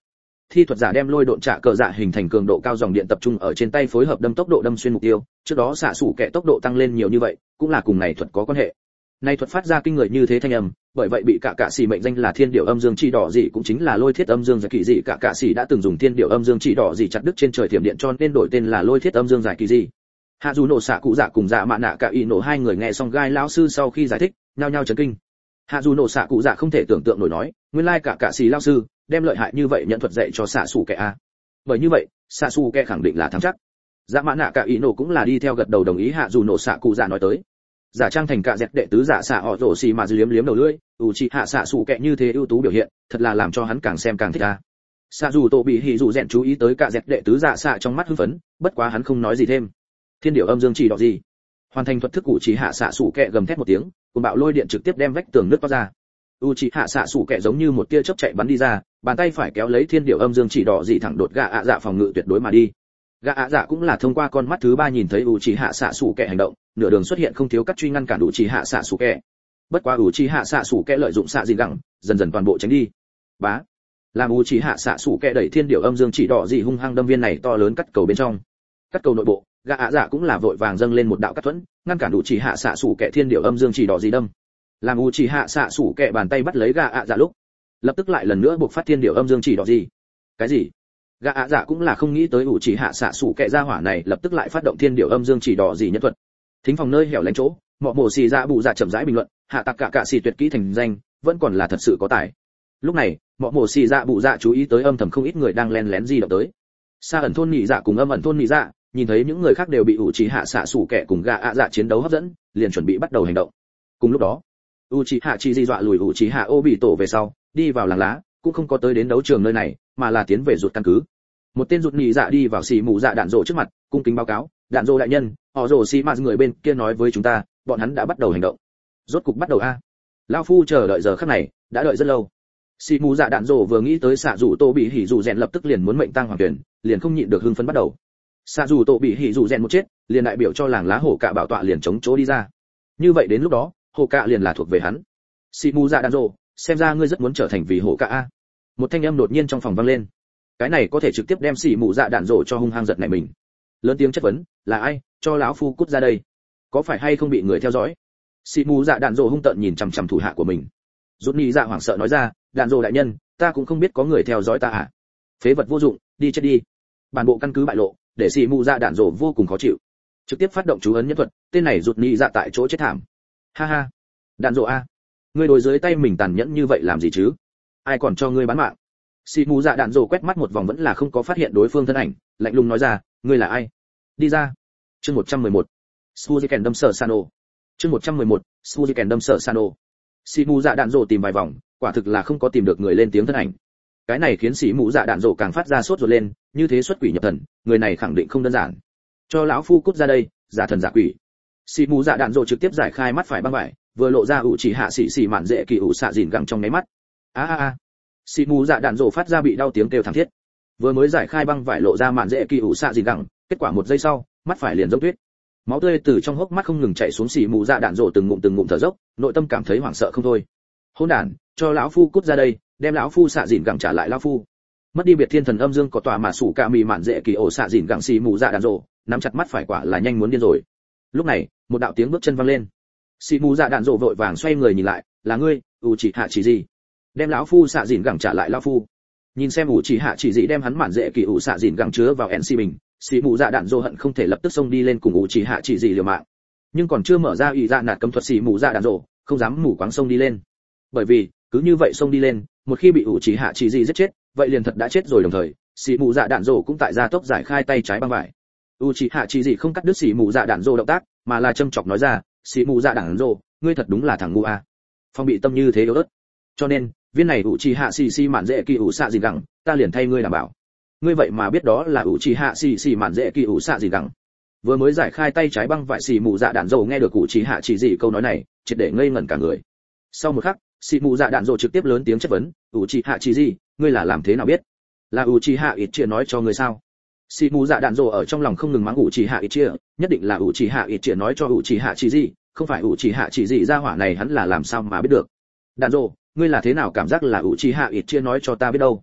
thi thuật giả đem lôi độn trả cờ dạ hình thành cường độ cao dòng điện tập trung ở trên tay phối hợp đâm tốc độ đâm xuyên mục tiêu, trước đó xạ sủ kẹ tốc độ tăng lên nhiều như vậy cũng là cùng này thuật có quan hệ. Này thuật phát ra kinh người như thế thanh âm, bởi vậy bị cả sĩ mệnh danh là thiên điểu âm dương chỉ đỏ dị, cũng chính là lôi thiết âm dương giải kỳ dị. Cả sĩ đã từng dùng thiên điểu âm dương chỉ đỏ dị chặt đứt trên trời thiểm điện cho nên đổi tên là lôi thiết âm dương giải kỳ dị. Hạ dù nổ xạ cụ dạ cùng dạ mạ nạ cả y nổ hai người nghe xong gai lão sư sau khi giải thích nhao nhao chấn kinh. Hạ dù nổ xạ cụ dạ không thể tưởng tượng nổi nói, nguyên lai cả sĩ lão sư đem lợi hại như vậy nhận thuật dạy cho xạ sủ kẹ a. Bởi như vậy xạ sủ kẹ khẳng định là thắng chắc. Dạ mạ nạ cả y nổ cũng là đi theo gật đầu đồng ý hạ dù nổ xạ cụ dạ nói tới. Giả trang thành cả dẹt đệ tứ giả xạ họ rổ xì mà liếm liếm đầu lưỡi, chỉ hạ xạ sủ kẹ như thế ưu tú biểu hiện thật là làm cho hắn càng xem càng thích a. Xạ dù tổ bị hỉ dù rèn chú ý tới cả dẹt đệ tứ giả xạ trong mắt hưng phấn, bất quá hắn không nói gì thêm. Thiên điểu âm dương chỉ đỏ gì hoàn thành thuật thức chỉ hạ xạ sủ kẹ gầm thét một tiếng, cùng bạo lôi điện trực tiếp đem vách tường nứt toát ra. Chỉ hạ xạ sủ kẹ giống như một tia chớp chạy bắn đi ra, bàn tay phải kéo lấy thiên điểu âm dương chỉ đỏ dị thẳng đột gạ ạ dạ phòng ngự tuyệt đối mà đi. Gạ ạ dạ cũng là thông qua con mắt thứ ba nhìn thấy chỉ hạ xạ sủ kẹ hành động, nửa đường xuất hiện không thiếu cắt truy ngăn cản chỉ hạ xạ sủ kẹ. Bất quá chỉ hạ xạ sủ kẹ lợi dụng xạ dị gẳng, dần dần toàn bộ tránh đi. Bá, làm chỉ hạ xạ sủ kẹ đẩy thiên điểu âm dương chỉ đỏ dị hung hăng đâm viên này to lớn cắt cầu bên trong. Cắt cầu nội bộ, gạ ạ dạ cũng là vội vàng dâng lên một đạo cắt thuẫn, ngăn cản chỉ hạ xạ sủ kẹ thiên điểu âm dương chỉ đỏ dị đâm. Làm chỉ hạ xạ sủ kẹ bàn tay bắt lấy gạ ạ dạ lúc, lập tức lại lần nữa buộc phát thiên điểu âm dương chỉ đỏ dị. Cái gì? Gã ạ dạ cũng là không nghĩ tới chỉ hạ xạ sủ kẹ ra hỏa này lập tức lại phát động thiên điểu âm dương chỉ đỏ dị nhân thuật. Thính phòng nơi hẻo lánh chỗ, mọ mổ xì dạ bù dạ chậm rãi bình luận, hạ tặc cả xì tuyệt kỹ thành danh, vẫn còn là thật sự có tài. Lúc này, mọ mổ xì dạ bù dạ chú ý tới âm thầm không ít người đang lén lén di động tới. Xa ẩn thôn nhị dạ cùng âm ẩn thôn nhị dạ, nhìn thấy những người khác đều bị chỉ hạ xạ sủ kẹ cùng gã ạ dạ chiến đấu hấp dẫn, liền chuẩn bị bắt đầu hành động. Cùng lúc đó, chỉ hạ chỉ di dọa lùi chỉ hạ ô bị tổ về sau, đi vào làng lá, cũng không có tới đến đấu trường nơi này, mà là tiến về rụt căn cứ. Một tên rụt nhị dạ đi vào xì mù dạ đạn rộ trước mặt, cung kính báo cáo, đạn rộ đại nhân, họ rồ xì mà người bên kia nói với chúng ta, bọn hắn đã bắt đầu hành động. Rốt cục bắt đầu a. Lão phu chờ đợi giờ khắc này, đã đợi rất lâu. Xì mù dạ đạn rộ vừa nghĩ tới xạ rủ tô bị hỉ rủ rèn lập tức liền muốn mệnh tăng hoàng tuyển, liền không nhịn được hưng phấn bắt đầu. Xạ rủ tô bị hỉ rủ rèn một chết, liền đại biểu cho làng lá hổ cạ bảo tọa liền chống chỗ đi ra. Như vậy đến lúc đó, hổ cạ liền là thuộc về hắn. Xì mù dạ đạn rộ, xem ra ngươi rất muốn trở thành vì hổ cạ a. Một thanh âm đột nhiên trong phòng vang lên. Cái này có thể trực tiếp đem xì mù dạ đạn rộ cho hung hăng giật này mình. Lớn tiếng chất vấn, là ai, cho lão phu cút ra đây. Có phải hay không bị người theo dõi? Xì mù dạ đạn rộ hung tợn nhìn chằm chằm thủ hạ của mình. Rút nhị dạ hoảng sợ nói ra, đạn rộ đại nhân, ta cũng không biết có người theo dõi ta à. Phế vật vô dụng, đi chết đi. Bản bộ căn cứ bại lộ, để xì mù dạ đạn rộ vô cùng khó chịu. Trực tiếp phát động chú ấn nhân thuật, tên này rút nhị dạ tại chỗ chết thảm. Ha ha, đạn rộ a, ngươi đối dưới tay mình tàn nhẫn như vậy làm gì chứ? Ai còn cho ngươi bán mạng? Xì mù dạ đạn rồ quét mắt một vòng vẫn là không có phát hiện đối phương thân ảnh, lạnh lùng nói ra, ngươi là ai? Đi ra. Chương 111. Suzuken đâm sở Sano. Chương 111. Suzuken đâm sở Sano. Xì mù dạ đạn rồ tìm vài vòng, quả thực là không có tìm được người lên tiếng thân ảnh. Cái này khiến xì mù dạ đạn rồ càng phát ra sốt ruột lên, như thế xuất quỷ nhập thần, người này khẳng định không đơn giản. Cho lão phu cút ra đây, giả thần giả quỷ. Xì mù dạ đạn rồ trực tiếp giải khai mắt phải băng vải, vừa lộ ra chỉ hạ xì mạn dễ kỳ xạ dìn gẳng trong nháy mắt. A. Xì mù dạ đạn rồ phát ra bị đau tiếng kêu thảm thiết. Vừa mới giải khai băng vải lộ ra mạn dễ kỳ xạ dìn gẳng, kết quả một giây sau, mắt phải liền giống tuyết. Máu tươi từ trong hốc mắt không ngừng chảy xuống. Xì mù dạ đạn rồ từng ngụm thở dốc, nội tâm cảm thấy hoảng sợ không thôi. Hỗn đản, cho lão phu cút ra đây, đem lão phu xạ dìn gẳng trả lại lão phu. Mất đi biệt thiên thần âm dương có tòa mà sủ cả mì mạn dễ kỳ xạ dìn gẳng. Xì mù dạ đạn rồ nắm chặt mắt phải quả là nhanh muốn điên rồi. Lúc này, một đạo tiếng bước chân vang lên. Xì mù dạ đạn rồ vội vàng xoay người nhìn lại, là ngươi, chỉ hạ chỉ gì? Đem lão phu xạ dìn gẳng trả lại lão phu. Nhìn xem chỉ hạ chỉ gì đem hắn mạn dễ kỳ xạ dìn gẳng chứa vào NC mình, xì mù dạ đạn rồ hận không thể lập tức xông đi lên cùng chỉ hạ chỉ gì liều mạng. Nhưng còn chưa mở ra ý dạ nạt cấm thuật, xì mù dạ đạn rồ không dám mù quáng xông đi lên. Bởi vì cứ như vậy xông đi lên, một khi bị chỉ hạ chỉ gì giết chết, vậy liền thật đã chết rồi. Đồng thời, xì mù dạ đạn rồ cũng tại gia tốc giải khai tay trái băng vải. Chỉ hạ chỉ gì không cắt đứt xì mù dạ đạn rồ động tác, mà là châm chọc nói ra, xì mù dạ đạn rồ, ngươi thật đúng là thằng ngu a. Phong bị tâm như thế yếu ớt. Cho nên, viên này chỉ hạ xì mạn dễ kỳ xạ dìn gẳng, ta liền thay ngươi đảm bảo. Ngươi vậy mà biết đó là chỉ hạ xì mạn dễ kỳ xạ dìn gẳng. Vừa mới giải khai tay trái băng vải, xì mù dạ đạn rồ nghe được chỉ hạ chỉ gì câu nói này, triệt để ngây ngẩn cả người. Sau một khắc, xì mù dạ đạn rồ trực tiếp lớn tiếng chất vấn, chỉ hạ chỉ gì, ngươi là làm thế nào biết? Là chỉ hạ ít chia nói cho ngươi sao? Xì mù dạ đạn rồ ở trong lòng không ngừng mắng chỉ hạ ít chia, nhất định là chỉ hạ ít chia nói cho chỉ hạ chỉ gì, không phải chỉ hạ chỉ gì ra hỏa này hắn là làm sao mà biết được? Đạn rồ, ngươi là thế nào cảm giác là chỉ hạ ít chia nói cho ta biết đâu?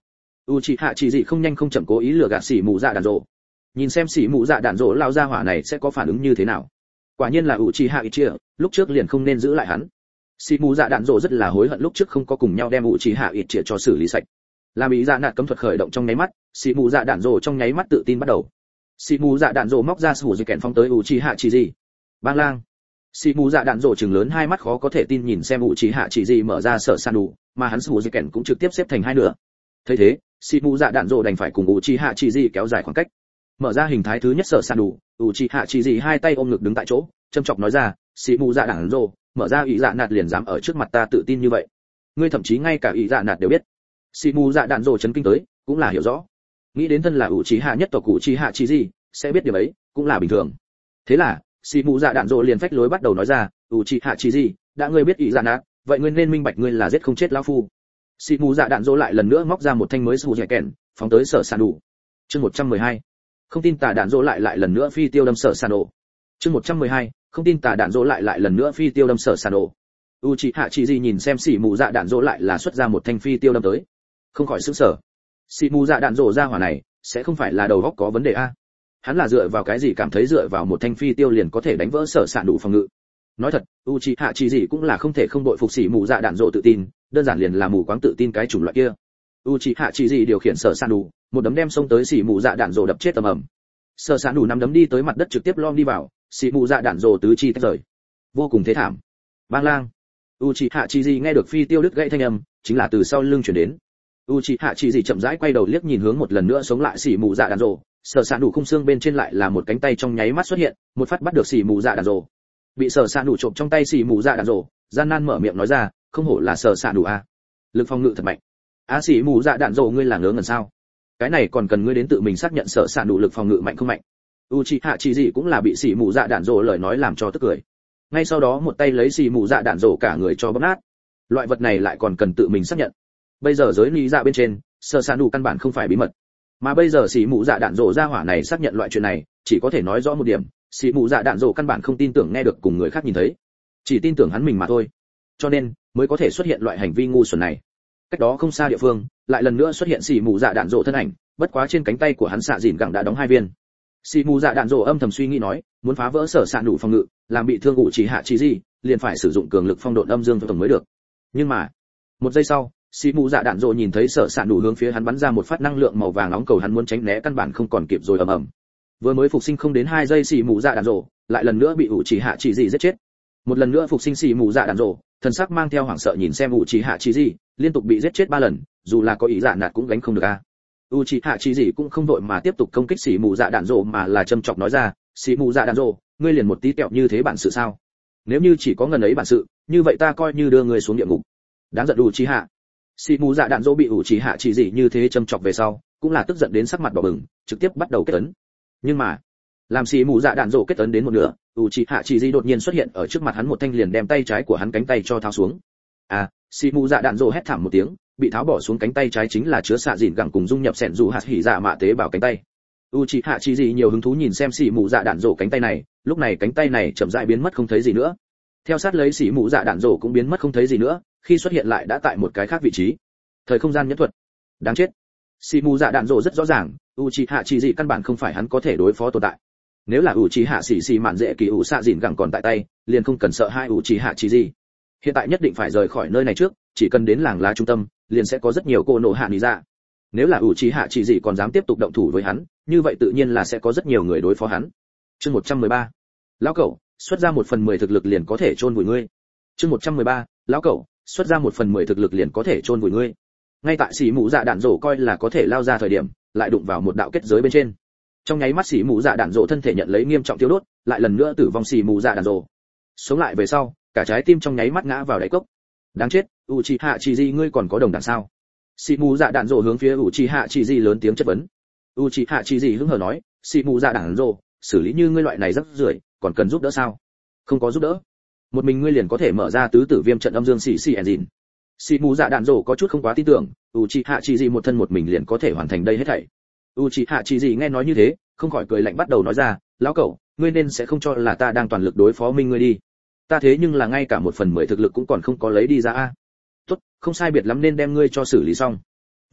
Uchiha chỉ dị không nhanh không chậm cố ý lừa gạt xỉ mù dạ đạn rồ. Nhìn xem xỉ mù dạ đạn rồ lao ra hỏa này sẽ có phản ứng như thế nào. Quả nhiên là Uchiha Itachi, lúc trước liền không nên giữ lại hắn. Xỉ mù dạ đạn rồ rất là hối hận lúc trước không có cùng nhau đem Uchiha Itachi cho xử lý sạch. Làm ý dạ nạt cấm thuật khởi động trong nháy mắt, xỉ mù dạ đạn rồ trong nháy mắt tự tin bắt đầu. Xỉ mù dạ đạn rồ móc ra sủ dây kèn phóng tới Uchiha chỉ dị. Bang lang. Xỉ mù dạ đạn rồ trừng lớn hai mắt khó có thể tin nhìn xem Uchiha chỉ dị mở ra sở san đủ, mà hắn sủ dây kèn cũng trực tiếp xếp thành hai nửa. Thấy thế, xỉ mù dạ đạn rồ đành phải cùng Uchiha chỉ dị kéo dài khoảng cách. Mở ra hình thái thứ nhất sở san đủ, Uchiha chỉ dị hai tay ôm ngực đứng tại chỗ, trầm trọng nói ra, xỉ mù dạ đạn rồ, mở ra ý dạ nạt liền dám ở trước mặt ta tự tin như vậy. Ngươi thậm chí ngay cả ý dạ nạt đều biết. Xỉ mù dạ đạn rồ chấn kinh tới, cũng là hiểu rõ. Nghĩ đến thân là Uchiha nhất tộc Uchiha chỉ dị, sẽ biết điều ấy, cũng là bình thường. Thế là, xỉ mù dạ đạn rồ liền phách lối bắt đầu nói ra, Uchiha chỉ dị, đã ngươi biết ý dạ nạt, vậy ngươi nên minh bạch ngươi là giết không chết lão phu. Xỉ mù dạ đạn rồ lại lần nữa móc ra một thanh mới sủ dẻ kèn, phóng tới sở san đủ. Chương 112. Không tin tà đạn rồ lại lần nữa phi tiêu đâm sở san đủ. Chương 112. Không tin tà đạn rồ lại lần nữa phi tiêu đâm sở san đủ. Uchiha chỉ dị nhìn xem xỉ mù dạ đạn rồ lại là xuất ra một thanh phi tiêu đâm tới, không khỏi sửng sở. Xỉ mù dạ đạn rồ ra hỏa này, sẽ không phải là đầu óc có vấn đề a? Hắn là dựa vào cái gì cảm thấy dựa vào một thanh phi tiêu liền có thể đánh vỡ sở san đủ phòng ngự? Nói thật, Uchiha chỉ dị cũng là không thể không đội phục xỉ mù dạ đạn rồ tự tin, đơn giản liền là mù quáng tự tin cái chủng loại kia. Uchiha chỉ dị điều khiển sở san đủ, một đấm đem xông tới xỉ mù dạ đạn rồ đập chết ầm ầm. Sở san đủ nắm đấm đi tới mặt đất trực tiếp lom đi vào, xỉ mù dạ đạn rồ tứ chi tách rời, vô cùng thế thảm. Bang lang. Uchiha chỉ dị nghe được phi tiêu đứt gãy thanh âm, chính là từ sau lưng truyền đến. Uchiha chỉ dị chậm rãi quay đầu liếc nhìn hướng một lần nữa sống lại xỉ mù dạ đạn rồ, sở san đủ khung xương bên trên lại là một cánh tay trong nháy mắt xuất hiện, một phát bắt được xỉ mù dạ đạn rồ. Bị sở san đủ trộm trong tay xỉ mù dạ đạn rồ, gian nan mở miệng nói ra, không hổ là sở san đủ a, lực phòng ngự thật mạnh. Xỉ mù dạ đạn rồ ngươi là ngớ ngẩn sao? Cái này còn cần ngươi đến tự mình xác nhận sở san đủ lực phòng ngự mạnh không mạnh? Uchiha chỉ dị cũng là bị xỉ mù dạ đạn rồ lời nói làm cho tức cười. Ngay sau đó một tay lấy xỉ mù dạ đạn rồ cả người cho bóp nát. Loại vật này lại còn cần tự mình xác nhận. Bây giờ giới lý dạ bên trên, sở san đủ căn bản không phải bí mật. Mà bây giờ xỉ mù dạ đạn rồ ra hỏa này xác nhận loại chuyện này, chỉ có thể nói rõ một điểm, xỉ mù dạ đạn rồ căn bản không tin tưởng nghe được cùng người khác nhìn thấy, chỉ tin tưởng hắn mình mà thôi. Cho nên mới có thể xuất hiện loại hành vi ngu xuẩn này. Cách đó không xa địa phương, lại lần nữa xuất hiện xỉ mù dạ đạn rồ thân ảnh, bất quá trên cánh tay của hắn xạ dìn gẳng đã đóng 2 viên. Xỉ mù dạ đạn rồ âm thầm suy nghĩ nói, muốn phá vỡ sở san đủ phòng ngự, làm bị thương Uchiha chỉ dị, liền phải sử dụng cường lực phong độn âm dương tổng mới được. Nhưng mà, một giây sau, xỉ mù dạ đạn rồ nhìn thấy sở san đủ hướng phía hắn bắn ra một phát năng lượng màu vàng nóng cầu hắn muốn tránh né căn bản không còn kịp rồi ầm ầm. Vừa mới phục sinh không đến 2 giây xỉ mù dạ đạn rồ, lại lần nữa bị Uchiha chỉ dị giết chết. Một lần nữa phục sinh xỉ mù dạ đạn rồ, thần sắc mang theo hoảng sợ nhìn xem Uchiha chỉ dị, liên tục bị giết chết 3 lần, dù là có ý dạ nạt cũng gánh không được a. Uchiha chỉ dị cũng không vội mà tiếp tục công kích xỉ mù dạ đạn rồ mà là châm chọc nói ra, xỉ mù dạ đạn rồ, ngươi liền một tí kẹo như thế bản sự sao? Nếu như chỉ có ngần ấy bản sự, như vậy ta coi như đưa ngươi xuống địa ngục. Đáng giận Uchiha. Xỉ mù dạ đạn rồ bị Uchiha chỉ dị như thế châm chọc về sau, cũng là tức giận đến sắc mặt đỏ bừng, trực tiếp bắt đầu kết ấn. Nhưng mà, làm xỉ mù dạ đạn rồ kết ấn đến một nửa, Uchiha chỉ dị đột nhiên xuất hiện ở trước mặt hắn một thanh liền đem tay trái của hắn cánh tay cho tháo xuống. Xỉ mù dạ đạn rồ hét thảm một tiếng, bị tháo bỏ xuống cánh tay trái chính là chứa xạ dìn gẳng cùng dung nhập sẹn dù hạt hỉ dạ mạ tế bào cánh tay. Uchiha chỉ dị nhiều hứng thú nhìn xem xỉ mù dạ đạn rồ cánh tay này, lúc này cánh tay này chậm rãi biến mất không thấy gì nữa. Theo sát lấy xỉ mù dạ đạn rồ cũng biến mất không thấy gì nữa, khi xuất hiện lại đã tại một cái khác vị trí. Thời không gian nhẫn thuật. Đáng chết. Xỉ mù dạ đạn rồ rất rõ ràng, Uchiha chỉ dị căn bản không phải hắn có thể đối phó tồn tại. Nếu là Uchiha xỉ mạn dễ kỳ xạ dìn gẳng còn tại tay, liền không cần sợ hai Uchiha chỉ dị. Hiện tại nhất định phải rời khỏi nơi này trước, chỉ cần đến làng lá trung tâm, liền sẽ có rất nhiều cô nộ hạ lý ra. Nếu là Uchiha chỉ dị còn dám tiếp tục động thủ với hắn, như vậy tự nhiên là sẽ có rất nhiều người đối phó hắn. Chương 113. Lão cẩu, xuất ra 1/10 thực lực liền có thể chôn vùi ngươi. Chương 113. Lão cẩu, xuất ra 1/10 thực lực liền có thể chôn vùi ngươi. Ngay tại xỉ mù dạ đạn rổ coi là có thể lao ra thời điểm, lại đụng vào một đạo kết giới bên trên. Trong nháy mắt xỉ mù dạ đạn rổ thân thể nhận lấy nghiêm trọng tiêu đốt, lại lần nữa tử vong xỉ mù dạ đạn rổ. Sống lại về sau, cả trái tim trong nháy mắt ngã vào đáy cốc. Đáng chết, Uchiha chỉ dị ngươi còn có đồng đảng sao? Xỉ mù dạ đạn rổ hướng phía Uchiha chỉ dị lớn tiếng chất vấn. Uchiha chỉ dị hứng hờ nói, xỉ mù dạ đạn rổ, xử lý như ngươi loại này rất rưởi, còn cần giúp đỡ sao? Không có giúp đỡ, một mình ngươi liền có thể mở ra tứ tử viêm trận âm dương xỉ engine. Xỉ mù dạ đạn rổ có chút không quá tin tưởng, Uchiha chỉ dị một thân một mình liền có thể hoàn thành đây hết thảy. Uchiha chỉ dị nghe nói như thế, không khỏi cười lạnh bắt đầu nói ra, lão cẩu, ngươi nên sẽ không cho là ta đang toàn lực đối phó minh ngươi đi. Ta thế nhưng là ngay cả 1/10 thực lực cũng còn không có lấy đi ra a. Tốt, không sai biệt lắm nên đem ngươi cho xử lý xong.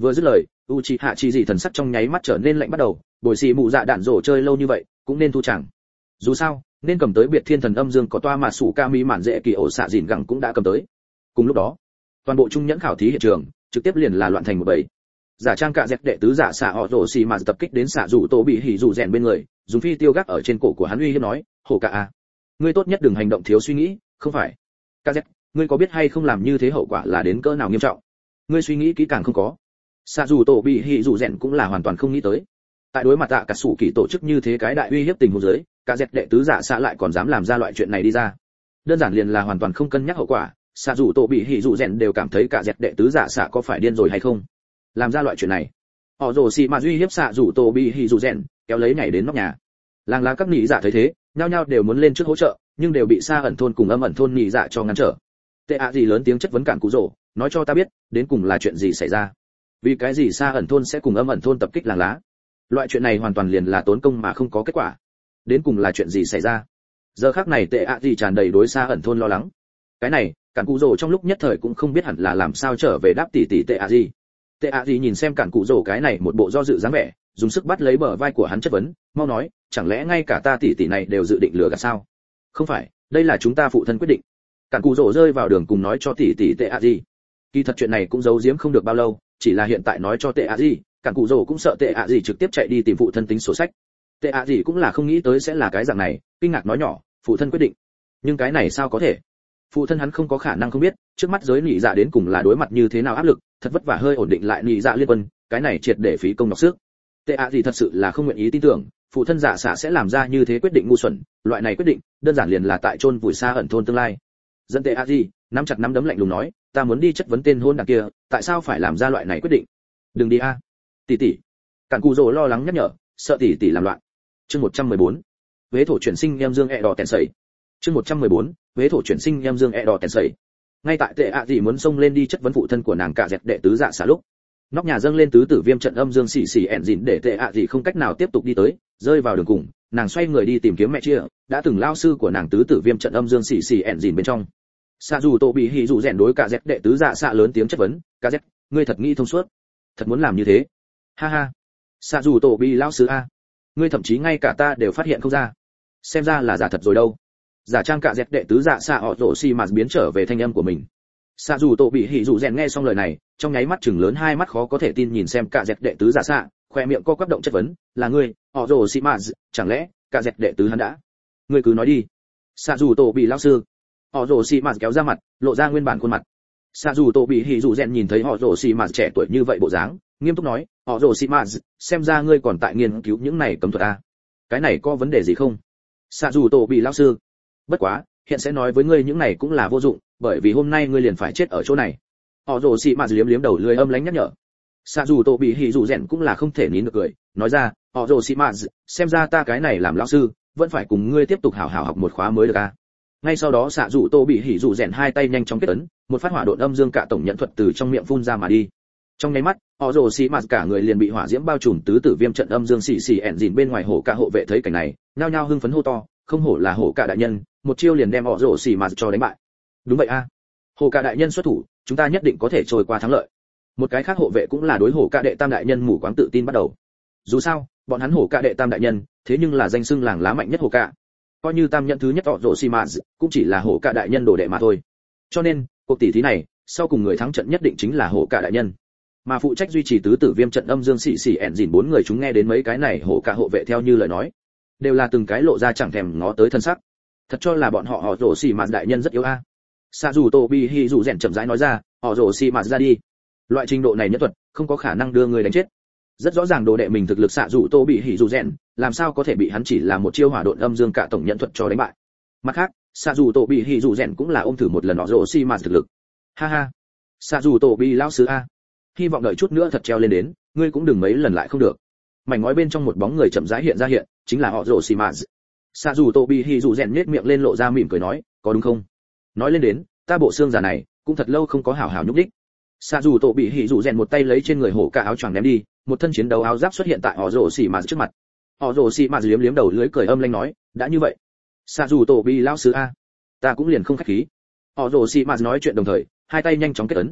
Vừa dứt lời, Uchiha Chỉ Dị thần sắc trong nháy mắt trở nên lạnh bắt đầu, bồi xì mụ dạ đạn rổ chơi lâu như vậy, cũng nên thu chẳng. Dù sao, nên cầm tới biệt thiên thần âm dương có toa mà sủ ca mi mạn dễ kỳ ổ xạ dìn gẳng cũng đã cầm tới. Cùng lúc đó, toàn bộ trung nhẫn khảo thí hiện trường, trực tiếp liền là loạn thành một bầy. Giả trang cả dẹp đệ tứ giả xạ họ rổ xì mà tập kích đến xạ rủ tổ bị hỉ rủ rèn bên người, dùng phi tiêu gác ở trên cổ của hắn uy hiếp nói, hổ cả a, ngươi tốt nhất đừng hành động thiếu suy nghĩ, không phải. Cả dẹp, ngươi có biết hay không làm như thế hậu quả là đến cỡ nào nghiêm trọng? Ngươi suy nghĩ kỹ càng không có? Xạ rủ tổ bị hỉ rủ rèn cũng là hoàn toàn không nghĩ tới. Tại đối mặt tạ cả sủ kỳ tổ chức như thế cái đại uy hiếp tình huống dưới, cả dẹp đệ tứ giả xạ lại còn dám làm ra loại chuyện này đi ra. Đơn giản liền là hoàn toàn không cân nhắc hậu quả, xạ rủ tổ bị hỉ rủ rèn đều cảm thấy cả dẹp đệ tứ giả xạ có phải điên rồi hay không? Làm ra loại chuyện này. Họ rồ xì mà uy hiếp xạ rủ tổ bị hỉ rủ rèn, kéo lấy nhảy đến nóc nhà. Làng lá các nhị dạ thấy thế, nhao nhao đều muốn lên trước hỗ trợ, nhưng đều bị xa ẩn thôn cùng âm ẩn thôn nhị dạ cho ngăn trở. Tệ ạ gì lớn tiếng chất vấn cản cụ rồ, nói cho ta biết, đến cùng là chuyện gì xảy ra? Vì cái gì xa ẩn thôn sẽ cùng âm ẩn thôn tập kích làng lá? Loại chuyện này hoàn toàn liền là tốn công mà không có kết quả. Đến cùng là chuyện gì xảy ra? Giờ khắc này tệ ạ gì tràn đầy đối xa ẩn thôn lo lắng. Cái này, cản cụ rồ trong lúc nhất thời cũng không biết hẳn là làm sao trở về đáp tỷ tỷ tệ ạ gì. Tệ ạ gì nhìn xem cản cụ rồ cái này một bộ do dự dáng vẻ, dùng sức bắt lấy bờ vai của hắn chất vấn, mau nói, chẳng lẽ ngay cả ta tỷ tỷ này đều dự định lừa gạt sao? Không phải, đây là chúng ta phụ thân quyết định. Cản cụ rồ rơi vào đường cùng nói cho tỷ tỷ tệ ạ gì. Kỳ thật chuyện này cũng giấu giếm không được bao lâu, chỉ là hiện tại nói cho tệ ạ gì, cản cụ rồ cũng sợ tệ ạ gì trực tiếp chạy đi tìm phụ thân tính sổ sách. Tệ ạ gì cũng là không nghĩ tới sẽ là cái dạng này, kinh ngạc nói nhỏ, phụ thân quyết định. Nhưng cái này sao có thể? Phụ thân hắn không có khả năng không biết, trước mắt giới nhị dạ đến cùng là đối mặt như thế nào áp lực, thật vất vả hơi ổn định lại nhị dạ liên quân, cái này triệt để phí công nhọc sức. Tệ ạ gì thật sự là không nguyện ý tin tưởng, phụ thân giả xạ sẽ làm ra như thế quyết định ngu xuẩn, loại này quyết định, đơn giản liền là tại chôn vùi xa ẩn thôn tương lai. Dẫn tệ ạ gì, nắm chặt nắm đấm lạnh lùng nói, ta muốn đi chất vấn tên hôn đảng kia, tại sao phải làm ra loại này quyết định? Đừng đi a, tỷ tỷ. Cản Cù Dỗ lo lắng nhắc nhở, sợ tỷ tỷ làm loạn. Chương 114. Vế thổ chuyển sinh em dương đỏ tèn sẩy. Chương 114. Vế thổ chuyển sinh em dương đỏ tèn sẩy. Ngay tại tệ ạ gì muốn xông lên đi chất vấn phụ thân của nàng cả dẹp đệ tứ dạ xả lúc, nóc nhà dâng lên tứ tử viêm trận âm dương xì xì ẹn dịn để tệ ạ gì không cách nào tiếp tục đi tới, rơi vào đường cùng, nàng xoay người đi tìm kiếm mẹ chia, đã từng lao sư của nàng tứ tử viêm trận âm dương xì xì ẹn dịn bên trong. Xạ dù tổ bị hỉ dù rèn đối cả dẹp đệ tứ dạ xạ lớn tiếng chất vấn, cả dẹp, ngươi thật nghĩ thông suốt, thật muốn làm như thế? Ha ha. Xạ dù tổ bị lao sư a, ngươi thậm chí ngay cả ta đều phát hiện không ra, xem ra là giả thật rồi đâu. Giả trang cả dẹp đệ tứ dạ xạ họ rổ xì mà biến trở về thanh âm của mình. Xạ dù tổ bị hỉ dù rèn nghe xong lời này, trong nháy mắt chừng lớn hai mắt khó có thể tin nhìn xem cả dẹp đệ tứ dạ xạ, khoe miệng co quắp động chất vấn, là ngươi, họ rổ xì mà, chẳng lẽ cả dẹp đệ tứ hắn đã? Ngươi cứ nói đi. Xạ dù tổ bị lao sư. Họ rổ xì mà kéo ra mặt, lộ ra nguyên bản khuôn mặt. Xạ dù tổ bị hỉ dù rèn nhìn thấy họ rổ xì mà trẻ tuổi như vậy bộ dáng, nghiêm túc nói, họ rổ xì mà, xem ra ngươi còn tại nghiên cứu những này cấm thuật a. Cái này có vấn đề gì không? Xạ dù tổ bị lao sư. Bất quá, hiện sẽ nói với ngươi những này cũng là vô dụng, bởi vì hôm nay ngươi liền phải chết ở chỗ này. Họ rồ xì mà liếm liếm đầu lưỡi âm lãnh nhắc nhở. Xạ dù tổ bị hỉ dù rèn cũng là không thể nín được cười, nói ra, họ rồ xì mà, xem ra ta cái này làm lão sư, vẫn phải cùng ngươi tiếp tục hảo hảo học một khóa mới được a. Ngay sau đó xạ dù tổ bị hỉ dù rèn hai tay nhanh chóng kết ấn, một phát hỏa độn âm dương cả tổng nhận thuật từ trong miệng phun ra mà đi. Trong nháy mắt, họ rồ xì mà cả người liền bị hỏa diễm bao trùm, tứ tử viêm trận âm dương xì xì ẹn dìn bên ngoài hổ cả hộ vệ thấy cảnh này, nhao nhao hưng phấn hô to, không hổ là hổ cả đại nhân, một chiêu liền đem họ rồ xì mà cho đánh bại. Đúng vậy a, hổ cả đại nhân xuất thủ, chúng ta nhất định có thể trôi qua thắng lợi. Một cái khác hộ vệ cũng là đối hổ cả đệ tam đại nhân mù quáng tự tin bắt đầu. Dù sao, bọn hắn hổ cả đệ tam đại nhân, thế nhưng là danh xưng làng lá mạnh nhất hổ cả. Coi như tam nhận thứ nhất họ rồ xì mà cũng chỉ là hổ cả đại nhân đồ đệ mà thôi. Cho nên, cuộc tỷ thí này, sau cùng người thắng trận nhất định chính là hổ cả đại nhân. Mà phụ trách duy trì tứ tử viêm trận âm dương xì xì ẹn dìn bốn người chúng nghe đến mấy cái này hổ cả hộ vệ theo như lời nói, đều là từng cái lộ ra chẳng thèm ngó tới thân sắc. Thật cho là bọn họ rồ xì mà đại nhân rất yếu a. Xạ dù tổ bị hỉ dù rèn chậm rãi nói ra, họ rồ xì mà ra đi. Loại trình độ này nhất thuật, không có khả năng đưa người đánh chết. Rất rõ ràng đồ đệ mình thực lực xạ dù tổ bị hỉ dù rèn, làm sao có thể bị hắn chỉ là một chiêu hỏa độn âm dương cả tổng nhận thuật cho đánh bại. Mặt khác, xạ dù tổ bị hỉ dù rèn cũng là ôm thử một lần họ rồ xì mà thực lực. Ha ha. Xạ dù tổ bị lão sư a, hy vọng đợi chút nữa thật treo lên đến, ngươi cũng đừng mấy lần lại không được. Mảnh ngói bên trong một bóng người chậm rãi hiện ra hiện, chính là họ rồ xì mà. Xạ dù tổ bị hỉ dù rèn nhếch miệng lên lộ ra mỉm cười nói, có đúng không? Nói lên đến, ta bộ xương giả này cũng thật lâu không có hảo hảo nhúc đích. Xạ dù tổ bị hỉ dù rèn một tay lấy trên người hổ cả áo choàng ném đi, một thân chiến đấu áo giáp xuất hiện tại họ rồ xì mà trước mặt. Họ rồ xì mà liếm liếm đầu lưỡi cười âm lãnh nói, đã như vậy, xạ dù tổ bị lão sư a, ta cũng liền không khách khí. Họ rồ xì mà nói chuyện đồng thời, hai tay nhanh chóng kết ấn.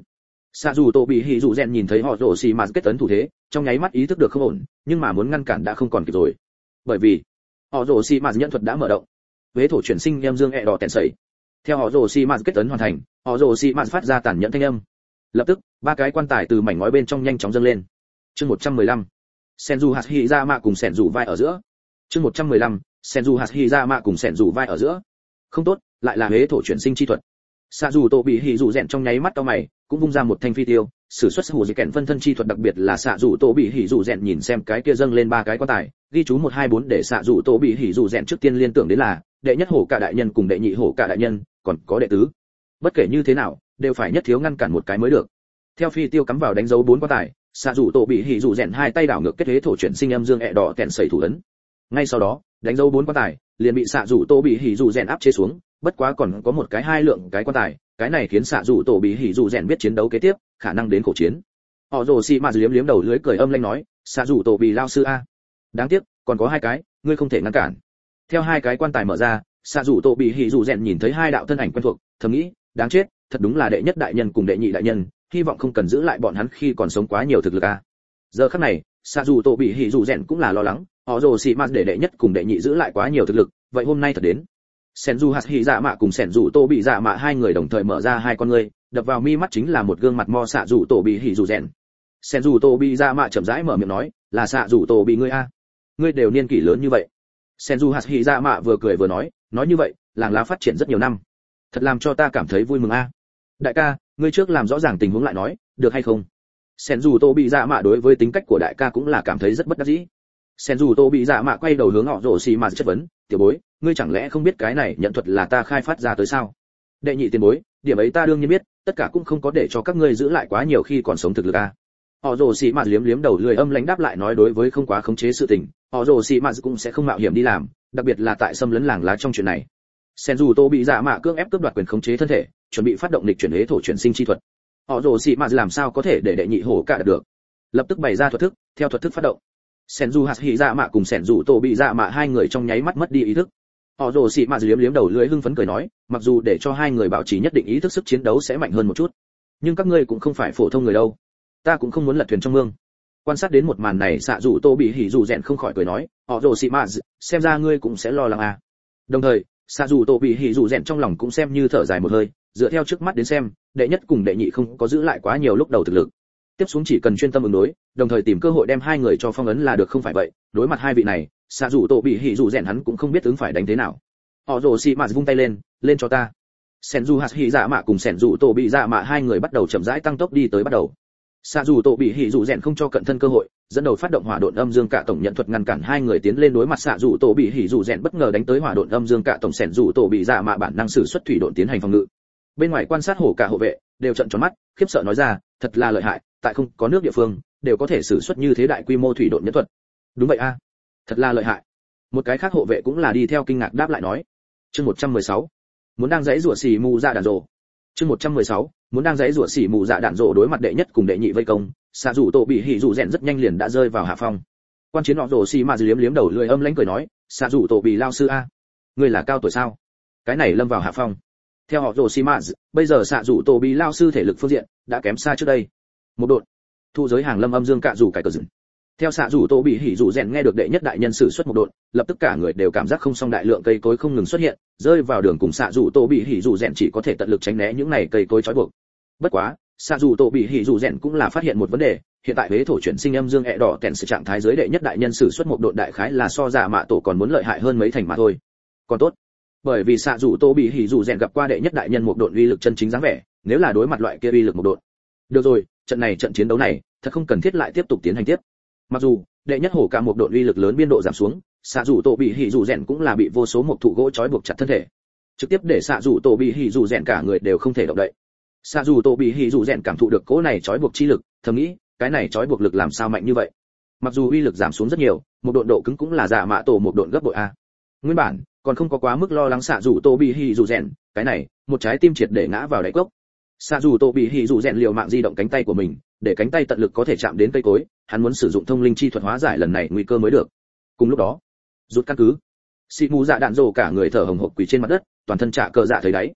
xạ dù tổ bị hỉ dù rèn nhìn thấy họ rồ xì mà kết tấn thủ thế, trong nháy mắt ý thức được không ổn, nhưng mà muốn ngăn cản đã không còn kịp rồi, bởi vì họ rồ xì mà nhận thuật đã mở động. Vế thổ chuyển sinh em dương ẹ đỏ tèn sẩy. Theo họ rồ xì mà kết tấn hoàn thành, họ rồ xì mà phát ra tàn nhẫn thanh âm. Lập tức ba cái quan tài từ mảnh ngói bên trong nhanh chóng dâng lên. Chương 115. Senju Hashirama cùng Senju vai ở giữa. Chương 115. Senju Hashirama cùng Senju vai ở giữa. Không tốt, lại là hế thổ chuyển sinh chi thuật. Sa dù tổ bị hỉ dù rèn trong nháy mắt cau mày, cũng vung ra một thanh phi tiêu, sử xuất hủ dị kèn phân thân chi thuật, đặc biệt là Sa dù tổ bị hỉ dù rèn nhìn xem cái kia dâng lên ba cái quan tài, ghi chú 124 để Sa dù tổ bị hỉ dù rèn trước tiên liên tưởng đến là đệ nhất hổ cả đại nhân cùng đệ nhị hổ cả đại nhân, còn có đệ tứ. Bất kể như thế nào, đều phải nhất thiếu ngăn cản một cái mới được. Theo phi tiêu cắm vào đánh dấu 4 quan tài, Sa dù tổ bị hỉ dù rèn hai tay đảo ngược kết hế thổ chuyển sinh âm dương ẹ đỏ kèn sẩy thủ ấn. Ngay sau đó, đánh dấu 4 quan tài liền bị Sa dù tổ bị hỉ dù rèn áp chế xuống, bất quá còn có một cái hai lượng cái quan tài, cái này khiến Sa dù tổ bị hỉ dù rèn biết chiến đấu kế tiếp khả năng đến khổ chiến. Họ rồ xì mà liếm liếm đầu lưới cười âm lãnh nói, Sa dù tổ bị lao sư a, đáng tiếc còn có hai cái, ngươi không thể ngăn cản. Theo hai cái quan tài mở ra, Sa dù tổ bị hỉ dù rèn nhìn thấy hai đạo thân ảnh quen thuộc, thầm nghĩ, đáng chết, thật đúng là đệ nhất đại nhân cùng đệ nhị đại nhân, hy vọng không cần giữ lại bọn hắn khi còn sống quá nhiều thực lực a. Giờ khắc này, Sa dù tổ bị hỉ dù rèn cũng là lo lắng, họ rồ xì mà để đệ nhất cùng đệ nhị giữ lại quá nhiều thực lực, vậy hôm nay thật đến. Senju Hashirama cùng Senju Tô bị dạ mạ hai người đồng thời mở ra hai con ngươi, đập vào mi mắt chính là một gương mặt mo xạ dù tổ bị hỉ dù rèn. Senju Tô bị dạ mạ chậm rãi mở miệng nói, là xạ dù tổ bị ngươi a, ngươi đều niên kỷ lớn như vậy. Senju Hashirama vừa cười vừa nói như vậy, làng lá phát triển rất nhiều năm, thật làm cho ta cảm thấy vui mừng a. Đại ca, ngươi trước làm rõ ràng tình huống lại nói, được hay không? Senju Tô bị dạ mạ đối với tính cách của đại ca cũng là cảm thấy rất bất đắc dĩ. Senju Tô bị dạ mạ quay đầu hướng họ rồ xì mà chất vấn, tiểu bối, ngươi chẳng lẽ không biết cái này nhận thuật là ta khai phát ra tới sao? Đệ nhị tiền bối, điểm ấy ta đương nhiên biết, tất cả cũng không có để cho các ngươi giữ lại quá nhiều khi còn sống thực lực a. Họ rồ xì mà liếm liếm đầu lười âm lãnh đáp lại nói, đối với không quá khống chế sự tình, họ rồ xì mà cũng sẽ không mạo hiểm đi làm, đặc biệt là tại xâm lấn làng lá trong chuyện này. Senju Tô bị dạ mạ cưỡng ép cướp đoạt quyền khống chế thân thể, chuẩn bị phát động lịch chuyển hế thổ chuyển sinh chi thuật. Họ rồ xì mà làm sao có thể để đệ nhị hổ cả đạt được? Lập tức bày ra thuật thức, theo thuật thức phát động. Senju Hashirama cùng Senju Tô bị dạ mạ hai người trong nháy mắt mất đi ý thức. Họ rồ xì mà liếm liếm đầu lưỡi hưng phấn cười nói, mặc dù để cho hai người bảo trì nhất định ý thức, sức chiến đấu sẽ mạnh hơn một chút, nhưng các ngươi cũng không phải phổ thông người đâu, ta cũng không muốn lật thuyền trong mương. Quan sát đến một màn này, Sạ dù Tô bị hỉ dù rèn không khỏi cười nói, họ rồ xì mà, xem ra ngươi cũng sẽ lo lắng à. Đồng thời, Sạ dù Tô bị hỉ dù rèn trong lòng cũng xem như thở dài một hơi, dựa theo trước mắt đến xem, đệ nhất cùng đệ nhị không có giữ lại quá nhiều lúc đầu thực lực, tiếp xuống chỉ cần chuyên tâm ứng đối, đồng thời tìm cơ hội đem hai người cho phong ấn là được, không phải vậy, đối mặt hai vị này, Sạ dù Tô bị hỉ dù rèn hắn cũng không biết ứng phải đánh thế nào. Họ rồ xì mà vung tay lên cho ta. Senju Hashirama cùng Senju Tô bị dạ mạ hai người bắt đầu chậm rãi tăng tốc đi tới bắt đầu. Sạ dù Tô bị hỉ dù rèn không cho cận thân cơ hội, dẫn đầu phát động hỏa độn âm dương cả tổng nhận thuật ngăn cản hai người tiến lên. Đối mặt Sạ dù Tô bị hỉ dù rèn bất ngờ đánh tới hỏa độn âm dương cả tổng, Senju Tô bị dạ mạ bản năng sử xuất thủy độn tiến hành phòng ngự. Bên ngoài quan sát hổ cả hộ vệ đều trợn tròn mắt, khiếp sợ nói ra, thật là lợi hại, tại không có nước địa phương đều có thể sử xuất như thế đại quy mô thủy độn nhẫn thuật. Đúng vậy a, thật là lợi hại. Một cái khác hộ vệ cũng là đi theo kinh ngạc đáp lại nói. Chương 116, muốn đang giãy rủa xỉ mù dạ đạn rồ. Chương 116, muốn đang giãy rủa xỉ mù dạ đạn rồ. Đối mặt đệ nhất cùng đệ nhị vây công, Sạ dù Tô bị hỉ dù rèn rất nhanh liền đã rơi vào hạ phong. Quan chiến họ rồ xỉ mà liếm liếm đầu lười âm lãnh cười nói, Sạ dù Tô bị lao sư a, ngươi là cao tuổi sao? Cái này lâm vào hạ phong. Theo họ rồ xỉ mà, bây giờ Sạ dù Tô bị lao sư thể lực phương diện đã kém xa trước đây. Một đột, thu giới hàng lâm âm dương cạ rủ cải cờ rừng. Theo Sạ dù Tô bị hỉ dù rèn nghe được đệ nhất đại nhân sử xuất một đột, lập tức cả người đều cảm giác không xong, đại lượng cây cối không ngừng xuất hiện, rơi vào đường cùng. Sạ dù Tô bị hỉ dù rèn chỉ có thể tận lực tránh né những này cây cối trói buộc. Bất quá, Sạ dù Tô bị hỉ dù rèn cũng là phát hiện một vấn đề, hiện tại hế thổ chuyển sinh âm dương ẹ đỏ kèn sự trạng thái dưới đệ nhất đại nhân sử xuất một đột đại khái là so giả mạ tổ còn muốn lợi hại hơn mấy thành mà thôi. Còn tốt, bởi vì Sạ dù Tô bị hỉ dù rèn gặp qua đệ nhất đại nhân một đột uy lực chân chính dáng vẻ, nếu là đối mặt loại kia uy lực một đột. Được rồi, trận chiến đấu này thật không cần thiết lại tiếp tục tiến hành tiếp. Mặc dù đệ nhất hổ cả một độn uy lực lớn biên độ giảm xuống, Sạ dù Tô bị hỉ dù rèn cũng là bị vô số một thụ gỗ trói buộc chặt thân thể, trực tiếp để Sạ dù Tô bị hỉ dù rèn cả người đều không thể động đậy. Sạ dù Tô bị hỉ dù rèn cảm thụ được cỗ này trói buộc chi lực, thầm nghĩ, cái này trói buộc lực làm sao mạnh như vậy? Mặc dù uy lực giảm xuống rất nhiều, một độn độ cứng cũng là giả mạ tổ một độn gấp bội a. Nguyên bản còn không có quá mức lo lắng Sạ dù Tô bị hỉ dù rèn, cái này một trái tim triệt để ngã vào đáy cốc. Sạ dù Tô bị hỉ dù rèn liều mạng di động cánh tay của mình, để cánh tay tận lực có thể chạm đến cây cối, hắn muốn sử dụng thông linh chi thuật hóa giải lần này nguy cơ mới được. Cùng lúc đó, rút căn cứ, xì mù dạ đạn rồ cả người thở hồng hộc quỳ trên mặt đất, toàn thân trạ cờ dạ thấy đáy.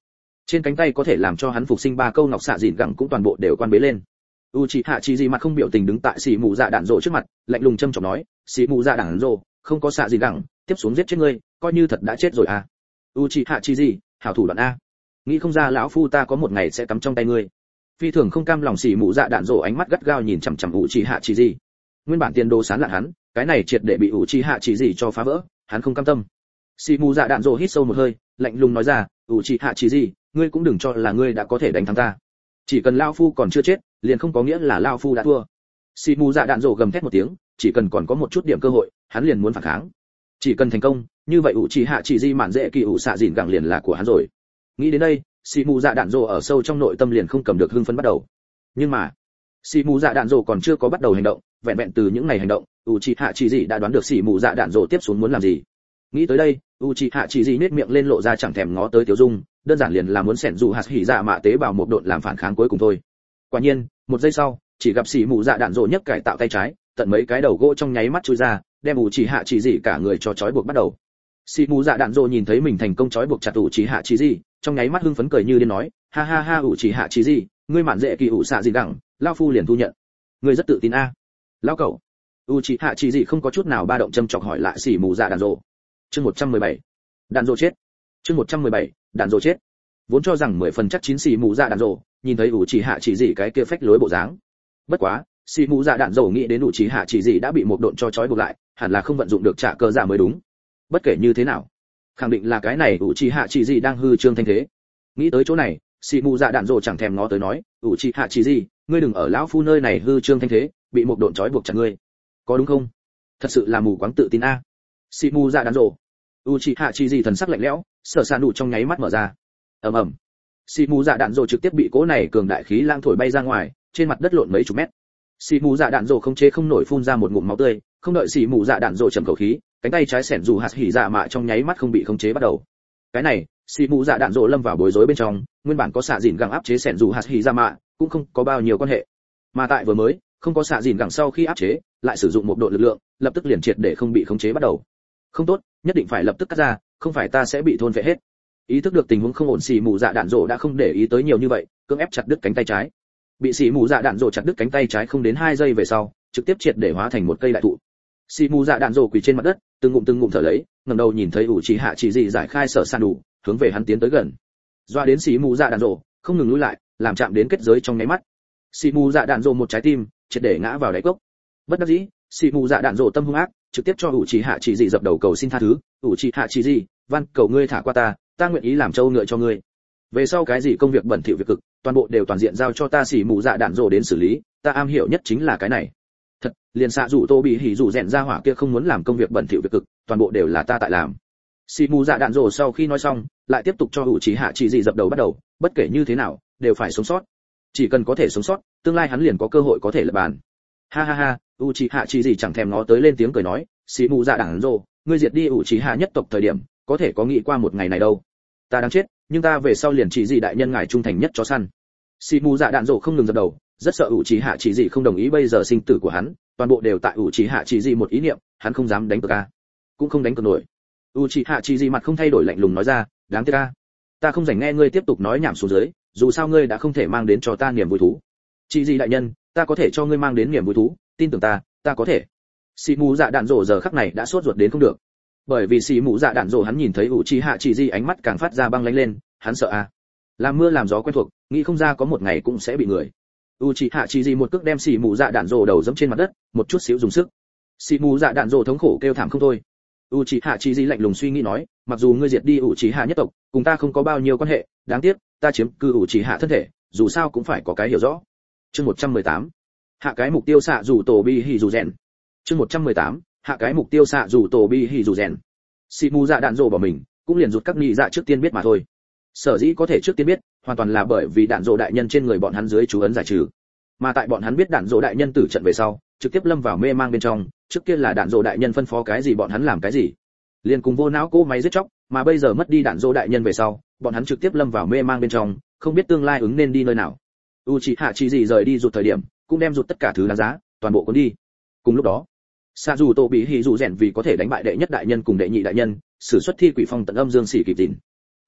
trên cánh tay có thể làm cho hắn phục sinh 3 câu ngọc xạ dịn gẳng cũng toàn bộ đều quan bế lên. Uchiha Chiji mặt không biểu tình đứng tại xì mù dạ đạn rồ trước mặt, lạnh lùng châm chọc nói, xì mù dạ đạn rồ, không có xạ dịn gẳng, tiếp xuống giết chết ngươi, coi như thật đã chết rồi à. Uchiha Chiji, hảo thủ đoạn a, nghĩ không ra lão phu ta có một ngày sẽ cắm trong tay ngươi. Phi thường không cam lòng xì mù dạ đạn rồ ánh mắt gắt gao nhìn chằm chằm Uchiha Chiji. Nguyên bản tiền đồ sán lạn hắn, cái này triệt để bị Uchiha Chiji cho phá vỡ, hắn không cam tâm. Xì mù dạ đạn rồ hít sâu một hơi, lạnh lùng nói ra, Uchiha Chiji, ngươi cũng đừng cho là ngươi đã có thể đánh thắng ta. Chỉ cần lão phu còn chưa chết, liền không có nghĩa là lão phu đã thua. Xì mù dạ đạn rồ gầm thét một tiếng, chỉ cần còn có một chút điểm cơ hội, hắn liền muốn phản kháng. Chỉ cần thành công, như vậy Uchiha Chiji mạn dễ kỳ ủ xạ dịn gẳng liền là của hắn rồi. Nghĩ đến đây, xì mù dạ đạn rồ ở sâu trong nội tâm liền không cầm được hưng phấn bắt đầu. Nhưng mà, xì mù dạ đạn rồ còn chưa có bắt đầu hành động, vẹn vẹn từ những ngày hành động, Uchiha Chiji đã đoán được xì mù dạ đạn rồ tiếp xuống muốn làm gì. Nghĩ tới đây, Uchiha Chiji nhếch miệng lên lộ ra chẳng thèm ngó tới Tiểu Dung, đơn giản liền là muốn xẻn dụ hạt hỉ dạ mạ tế bào một độn làm phản kháng cuối cùng thôi. Quả nhiên, một giây sau, chỉ gặp xì mù dạ đạn rồ nhấc cải tạo tay trái, tận mấy cái đầu gỗ trong nháy mắt chui ra, đem Uchiha Chiji cả người cho trói buộc bắt đầu. Xì mù dạ đạn rồ nhìn thấy mình thành công trói buộc chặt Uchiha Chiji, trong nháy mắt hưng phấn cười như điên nói, ha ha ha Uchiha Chiji, ngươi mạn dễ kỳ ủ xạ gì đẳng, lão phu liền thu nhận. Ngươi rất tự tin a. Lão cẩu. Uchiha Chiji không có chút nào ba động châm chọc hỏi lại xì mù dạ đạn rồ. Chương 117. Đạn rồ chết. Chương 117. Đạn rồ chết. Vốn cho rằng 10 phần chắc chín xì mù dạ đạn rồ, nhìn thấy Uchiha Chiji cái kia phách lối bộ dáng. Bất quá, xì mù dạ đạn rồ nghĩ đến Uchiha Chiji đã bị một độn cho trói buộc lại, hẳn là không vận dụng được trả cơ giả mới đúng. Bất kể như thế nào, khẳng định là cái này Uchiha Chiji đang hư trương thanh thế. Nghĩ tới chỗ này, xì mù dạ đạn rồ chẳng thèm ngó tới nói, Uchiha Chiji, ngươi đừng ở lão phu nơi này hư trương thanh thế, bị một độn trói buộc chặt ngươi, có đúng không? Thật sự là mù quáng tự tin a. Xì mù dạ đạn rồ. Uchiha Chiji thần sắc lạnh lẽo, sở sàn đủ trong nháy mắt mở ra. ầm ầm, xì mù dạ đạn rồ trực tiếp bị cỗ này cường đại khí lang thổi bay ra ngoài, trên mặt đất lộn mấy chục mét. Xì mù dạ đạn rồ không chế không nổi phun ra một ngụm máu tươi, không đợi xì mù dạ đạn rồ trầm khẩu khí, cánh tay trái xẻn dù hạt hỉ dạ mạ trong nháy mắt không bị khống chế bắt đầu. Cái này, xì mù dạ đạn rồ lâm vào bối rối bên trong, nguyên bản có xạ dìn gẳng áp chế xẻn dù hạt hỉ dạ mạ, cũng không có bao nhiêu quan hệ. Mà tại vừa mới, không có xạ dìn gẳng sau khi áp chế, lại sử dụng một độ lực lượng, lập tức liền triệt để không bị khống chế bắt đầu. Không tốt, nhất định phải lập tức cắt ra, không phải ta sẽ bị thôn phệ hết. Ý thức được tình huống không ổn, xì mù dạ đạn rồ đã không để ý tới nhiều như vậy, cưỡng ép chặt đứt cánh tay trái. Bị xì mù dạ đạn rồ chặt đứt cánh tay trái không đến 2 giây về sau, trực tiếp triệt để hóa thành một cây đại thụ. Xì mù dạ đạn rồ quỳ trên mặt đất, từng ngụm thở lấy, ngẩng đầu nhìn thấy Uchiha Chiji giải khai sở san đủ, hướng về hắn tiến tới gần. Doa đến xì mù dạ đạn rồ, không ngừng lùi lại, làm chạm đến kết giới trong nháy mắt. Xì mù dạ đạn rồ một trái tim, triệt để ngã vào đáy cốc. Bất đắc dĩ, xì mù dạ đạn rồ tâm hung ác, trực tiếp cho Uchiha Chiji dập đầu cầu xin tha thứ. Uchiha Chiji, van cầu ngươi thả qua ta, ta nguyện ý làm trâu ngựa cho ngươi. Về sau cái gì công việc bẩn thỉu việc cực, toàn bộ đều toàn diện giao cho ta xì mù dạ đạn rồ đến xử lý, ta am hiểu nhất chính là cái này. Thật, liền xạ rủ tô bị hỉ rủ rèn ra hỏa kia không muốn làm công việc bẩn thỉu việc cực, toàn bộ đều là ta tại làm. Xì mù dạ đạn rồ sau khi nói xong, lại tiếp tục cho Uchiha Chiji dập đầu bắt đầu, bất kể như thế nào, đều phải sống sót. Chỉ cần có thể sống sót, tương lai hắn liền có cơ hội có thể lập bàn. Ha ha ha, Uchiha Chiji chẳng thèm ngó tới lên tiếng cười nói, xì mù dạ đạn rồ, ngươi diệt đi Uchiha nhất tộc thời điểm, có thể có nghĩ qua một ngày này đâu. Ta đang chết, nhưng ta về sau liền chỉ gì đại nhân ngài trung thành nhất chó săn. Xì mù dạ đạn rồ không ngừng dập đầu, rất sợ Uchiha Chiji không đồng ý bây giờ sinh tử của hắn, toàn bộ đều tại Uchiha Chiji một ý niệm, hắn không dám đánh cược a, cũng không đánh cược nổi. Uchiha Chiji mặt không thay đổi lạnh lùng nói ra, đáng tiếc a, ta không rảnh nghe ngươi tiếp tục nói nhảm xuống dưới, dù sao ngươi đã không thể mang đến cho ta niềm vui thú. Chiji đại nhân, ta có thể cho ngươi mang đến niềm vui thú, tin tưởng ta, ta có thể. Xì mù dạ đạn rồ giờ khắc này đã sốt ruột đến không được, bởi vì xì mù dạ đạn rồ hắn nhìn thấy Uchiha Chiji ánh mắt càng phát ra băng lãnh lên, hắn sợ a, làm mưa làm gió quen thuộc, nghĩ không ra có một ngày cũng sẽ bị người. Uchiha Chiji một cước đem xì mù dạ đạn rồ đầu dẫm trên mặt đất, một chút xíu dùng sức. Xì mù dạ đạn rồ thống khổ kêu thảm không thôi. Uchiha Chiji lạnh lùng suy nghĩ nói, mặc dù ngươi diệt đi Uchiha nhất tộc, cùng ta không có bao nhiêu quan hệ, đáng tiếc, ta chiếm cư Uchiha thân thể, dù sao cũng phải có cái hiểu rõ. Chương 118. Hạ cái mục tiêu xạ dù tổ bi hỉ dù rèn. Chương 118. Hạ cái mục tiêu xạ dù tổ bi hỉ dù rèn. Xì mù dạ đạn rồ bỏ mình, cũng liền rụt các nhị dạ trước tiên biết mà thôi. Sở dĩ có thể trước tiên biết, hoàn toàn là bởi vì đạn rồ đại nhân trên người bọn hắn dưới chú ấn giải trừ. Mà tại bọn hắn biết đạn rồ đại nhân tử trận về sau, trực tiếp lâm vào mê mang bên trong, trước kia là đạn rồ đại nhân phân phó cái gì bọn hắn làm cái gì. Liền cùng vô não cỗ máy giết chóc, mà bây giờ mất đi đạn rồ đại nhân về sau, bọn hắn trực tiếp lâm vào mê mang bên trong, không biết tương lai ứng nên đi nơi nào. Uchiha Chiji rời đi rụt thời điểm, cũng đem rụt tất cả thứ đáng giá, toàn bộ cuốn đi. Cùng lúc đó, Sa dù Tô bị hỉ dù rèn vì có thể đánh bại đệ nhất đại nhân cùng đệ nhị đại nhân, sử xuất thi quỷ phong tận âm dương xỉ kịp tịnh.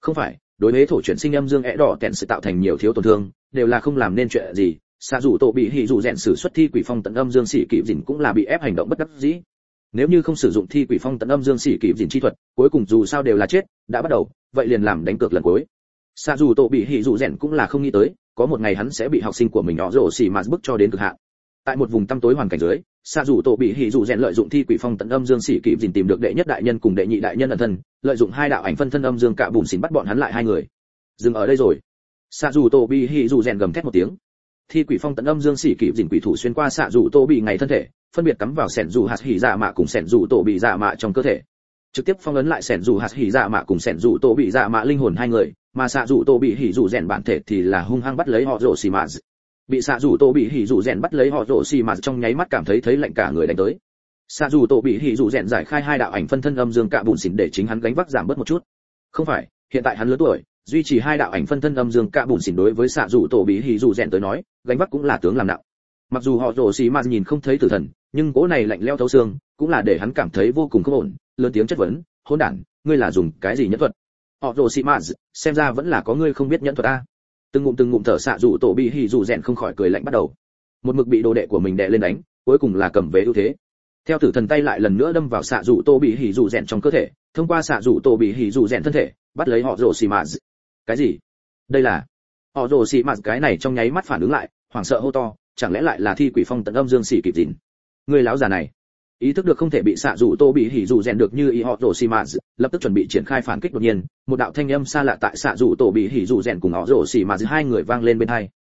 Không phải, đối với thổ chuyển sinh âm dương é đỏ tẹn sẽ tạo thành nhiều thiếu tổn thương, đều là không làm nên chuyện gì. Xạ dù tổ bị hỉ dù rèn sử xuất thi quỷ phong tận âm dương sĩ kỵ dình cũng là bị ép hành động bất đắc dĩ. Nếu như không sử dụng thi quỷ phong tận âm dương sĩ kỵ dình chi thuật, cuối cùng dù sao đều là chết, đã bắt đầu, vậy liền làm đánh cược lần cuối. Xạ dù tổ bị hỉ dù rèn cũng là không nghĩ tới, có một ngày hắn sẽ bị học sinh của mình họ rồ xì mà bức cho đến cực hạn. Tại một vùng tăm tối hoàn cảnh dưới, xạ dù tổ bị hỉ dù rèn lợi dụng thi quỷ phong tận âm dương sĩ kỵ dình tìm được đệ nhất đại nhân cùng đệ nhị đại nhân ẩn thân, lợi dụng hai đạo ảnh phân thân âm dương cạ bùn xỉn bắt bọn hắn lại hai người. Dừng ở đây rồi. Xạ dù tổ bị hỉ dù rèn gầm thét một tiếng. Thi quỷ phong tận âm dương sĩ kỵ dình quỷ thủ xuyên qua xạ dù tổ bị ngày thân thể, phân biệt cắm vào sẻn dù hạt hỉ dạ mạ cùng sẻn dù tổ bị dạ mạ trong cơ thể, trực tiếp phong ấn lại sẻn dù hạt hỉ dạ mạ cùng sẻn dù tổ bị dạ mạ linh hồn hai người, mà xạ dù tổ bị hỉ dù rèn bản thể thì là hung hăng bắt lấy họ rồ xì mạt. Bị xạ dù tổ bị hỉ dù rèn bắt lấy họ rồ xì mạt trong nháy mắt cảm thấy lạnh cả người đánh tới. Xạ dù tổ bị hỉ dù rèn giải khai hai đạo ảnh phân thân âm dương cạ bùn xỉn để chính hắn gánh vác giảm bớt một chút. Không phải, hiện tại hắn lớn tuổi, duy trì hai đạo ảnh phân thân âm dương cạ bùn xỉn đối với xạ dù tổ bị hỉ dù rèn tới nói, gánh vác cũng là tướng làm nặng. Mặc dù họ rồ xì mạt nhìn không thấy tử thần, nhưng cỗ này lạnh lẽo thấu xương, cũng là để hắn cảm thấy vô cùng không ổn, lớn tiếng chất vấn, hỗn đản, ngươi là dùng cái gì nhẫn thuật? Họ rồ xì mạt, xem ra vẫn là có ngươi không biết nhẫn thuật a. Từng ngụm thở xạ dù tổ bị hỉ dù rèn không khỏi cười lạnh bắt đầu. Một mực bị đồ đệ của mình đè lên đánh, cuối cùng là cầm về ưu thế. Theo tử thần tay lại lần nữa đâm vào xạ dù tổ bị hỉ dù rèn trong cơ thể, thông qua xạ dù tổ bị hỉ dù rèn thân thể, bắt lấy họ rồ xì mạt. Cái gì? Đây là? Họ rồ xì mạt cái này trong nháy mắt phản ứng lại, hoảng sợ hô to, chẳng lẽ lại là thi quỷ phong tận âm dương sĩ kịp dìn? Người lão già này, ý thức được không thể bị xạ dù tô bị hỉ dù rèn được như ý họ rồ xì mạt, lập tức chuẩn bị triển khai phản kích. Đột nhiên một đạo thanh âm xa lạ tại xạ dù tổ bị hỉ dù rèn cùng họ rồ xì mạt hai người vang lên bên hai.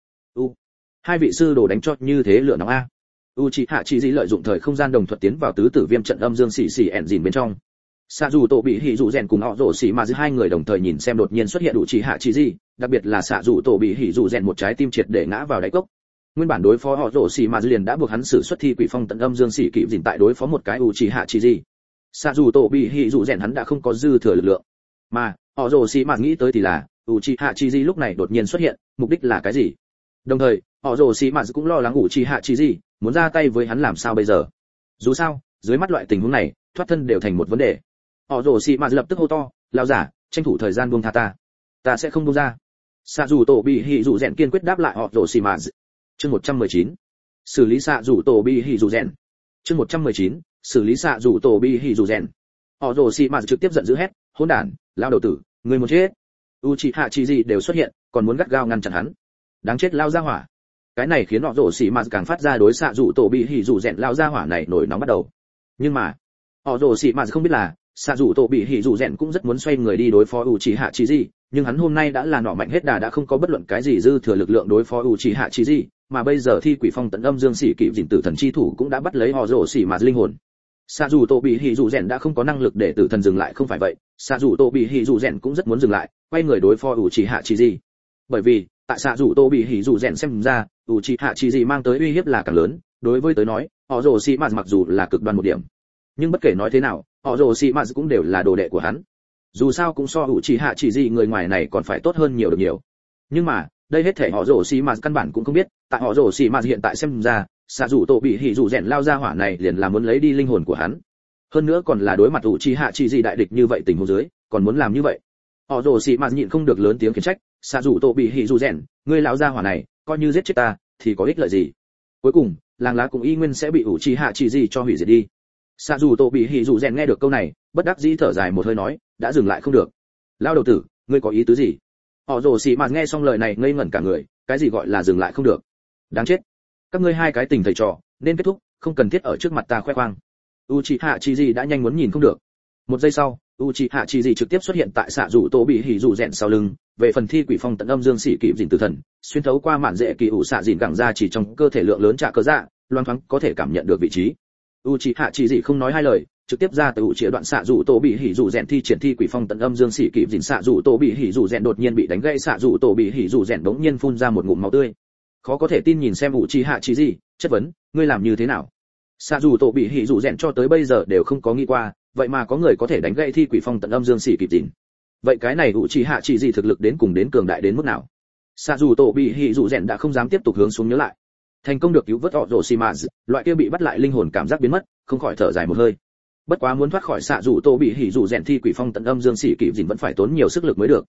Hai vị sư đồ đánh cho như thế lửa nóng a. Uchiha Chỉ Dị lợi dụng thời không gian đồng thuận tiến vào tứ tử viêm trận âm dương xì xì ẻn dìn bên trong. Xạ dù tổ bị hỉ dù rèn cùng họ rồ xì mạt hai người đồng thời nhìn xem đột nhiên xuất hiện Uchiha Chỉ Dị, đặc biệt là xạ dù tổ bị hỉ dù rèn một trái tim triệt để ngã vào đáy cốc. Nguyên bản đối phó họ rồ xì mà liền đã buộc hắn sử xuất thi quỷ phong tận âm dương sĩ kỵ dìn tại đối phó một cái Uchiha Chỉ Dị. Xạ dù tổ bị hỉ dù rèn hắn đã không có dư thừa lực lượng, mà họ rồ xì mà nghĩ tới thì là Uchiha Chỉ Dị lúc này đột nhiên xuất hiện, mục đích là cái gì? Đồng thời họ rồ xì mà cũng lo lắng Uchiha Chỉ Dị muốn ra tay với hắn làm sao bây giờ. Dù sao dưới mắt loại tình huống này thoát thân đều thành một vấn đề. Họ rồ xì mà lập tức hô to, lão giả, tranh thủ thời gian buông tha ta sẽ không buông ra. Xạ dù tổ bị hỉ dù rèn kiên quyết đáp lại họ rồ xì mà. Chương 119. Xử lý xạ dù tổ bị hỉ dù rèn. Chương 119. Xử lý xạ dù tổ bị hỉ dù rèn. Họ rồ xì mà trực tiếp giận dữ hét, hỗn đản, lao đầu tử, người muốn chết. Uchiha Chỉ Dị đều xuất hiện, còn muốn gắt gao ngăn chặn hắn. Đáng chết lao ra hỏa. Cái này khiến họ rồ xì mà càng phát ra đối xạ dù tổ bị hỉ dù rèn lao ra hỏa này nổi nóng bắt đầu. Nhưng mà họ rồ xì mà không biết là xạ dù tổ bị hỉ dù rèn cũng rất muốn xoay người đi đối phó Uchiha Chỉ Dị, nhưng hắn hôm nay đã là nọ mạnh hết đà, đã không có bất luận cái gì dư thừa lực lượng đối phó Uchiha Chỉ Dị, mà bây giờ thi quỷ phong tận âm dương sĩ kỵ dìn tử thần chi thủ cũng đã bắt lấy họ rồ xì mà linh hồn. Xạ dù tổ bị hỉ dù rèn đã không có năng lực để tử thần dừng lại, không phải vậy xạ dù tổ bị hỉ dù rèn cũng rất muốn dừng lại, quay người đối phó Uchiha Chỉ Dị. Bởi vì tại xạ dù tổ bị hỉ dù rèn xem ra Uchiha Chỉ Dị mang tới uy hiếp là càng lớn. Đối với tới nói họ rồ xì mà mặc dù là cực đoan một điểm, nhưng bất kể nói thế nào họ rồ xì mà cũng đều là đồ đệ của hắn, dù sao cũng so Uchiha Chỉ Dị người ngoài này còn phải tốt hơn nhiều được nhiều. Nhưng mà đây hết thể họ rồ xì mà căn bản cũng không biết, tại họ rồ xì mà hiện tại xem ra xạ dù tổ bị hỉ dù rèn lao ra hỏa này liền là muốn lấy đi linh hồn của hắn, hơn nữa còn là đối mặt Uchiha Chỉ Dị đại địch như vậy tình huống dưới còn muốn làm như vậy. Họ rồ xì mà nhịn không được lớn tiếng khiển trách, xạ dù tổ bị hỉ dù rèn, ngươi lão gia hỏa này coi như giết chết ta thì có ích lợi gì? Cuối cùng làng lá cũng y nguyên sẽ bị Uchiha Chỉ Dị cho hủy diệt đi. Xạ dù tổ bị hỉ dù rèn nghe được câu này bất đắc dĩ thở dài một hơi nói, đã dừng lại không được. Lao đầu tử, ngươi có ý tứ gì? Họ rồ xì mà nghe xong lời này ngây ngẩn cả người, cái gì gọi là dừng lại không được? Đáng chết, các ngươi hai cái tình thầy trò nên kết thúc, không cần thiết ở trước mặt ta khoe khoang. Uchiha Chỉ Dị đã nhanh muốn nhìn không được. Một giây sau Uchiha Chỉ Dị trực tiếp xuất hiện tại xạ dù tổ bị hỉ dù rèn sau lưng. Về phần thi quỷ phong tận âm dương sĩ kỵ dìn tử thần xuyên thấu qua mạn dễ kỳ ủ xạ dìn gẳng ra chỉ trong cơ thể lượng lớn trả cơ dạ, loang thoáng có thể cảm nhận được vị trí. Uchiha Chỉ Dị không nói hai lời, trực tiếp ra từ chĩa đoạn xạ dù tổ bị hỉ dù rèn thi triển thi quỷ phong tận âm dương sĩ kỵ dìn. Xạ dù tổ bị hỉ dù rèn đột nhiên bị đánh gãy, xạ dù tổ bị hỉ dù rèn đống nhiên phun ra một ngụm máu tươi. Khó có thể tin nhìn xem Uchiha Chỉ Dị, chất vấn, ngươi làm như thế nào? Xạ dù tổ bị hỉ dù rèn cho tới bây giờ đều không có nghĩ qua, vậy mà có người có thể đánh gãy thi quỷ phong tận âm dương sĩ kỵ dìn. Vậy cái này Uchiha Chỉ Dị thực lực đến cùng đến cường đại đến mức nào? Xạ dù tổ bị hỉ dù rèn đã không dám tiếp tục hướng xuống nhớ lại. Thành công được cứu vớt họ rồ xì mà, loại kia bị bắt lại linh hồn cảm giác biến mất, không khỏi thở dài một hơi. Bất quá muốn thoát khỏi xạ dù tổ bị hỉ dù rèn thi quỷ phong tận âm dương sĩ kỵ dìn vẫn phải tốn nhiều sức lực mới được.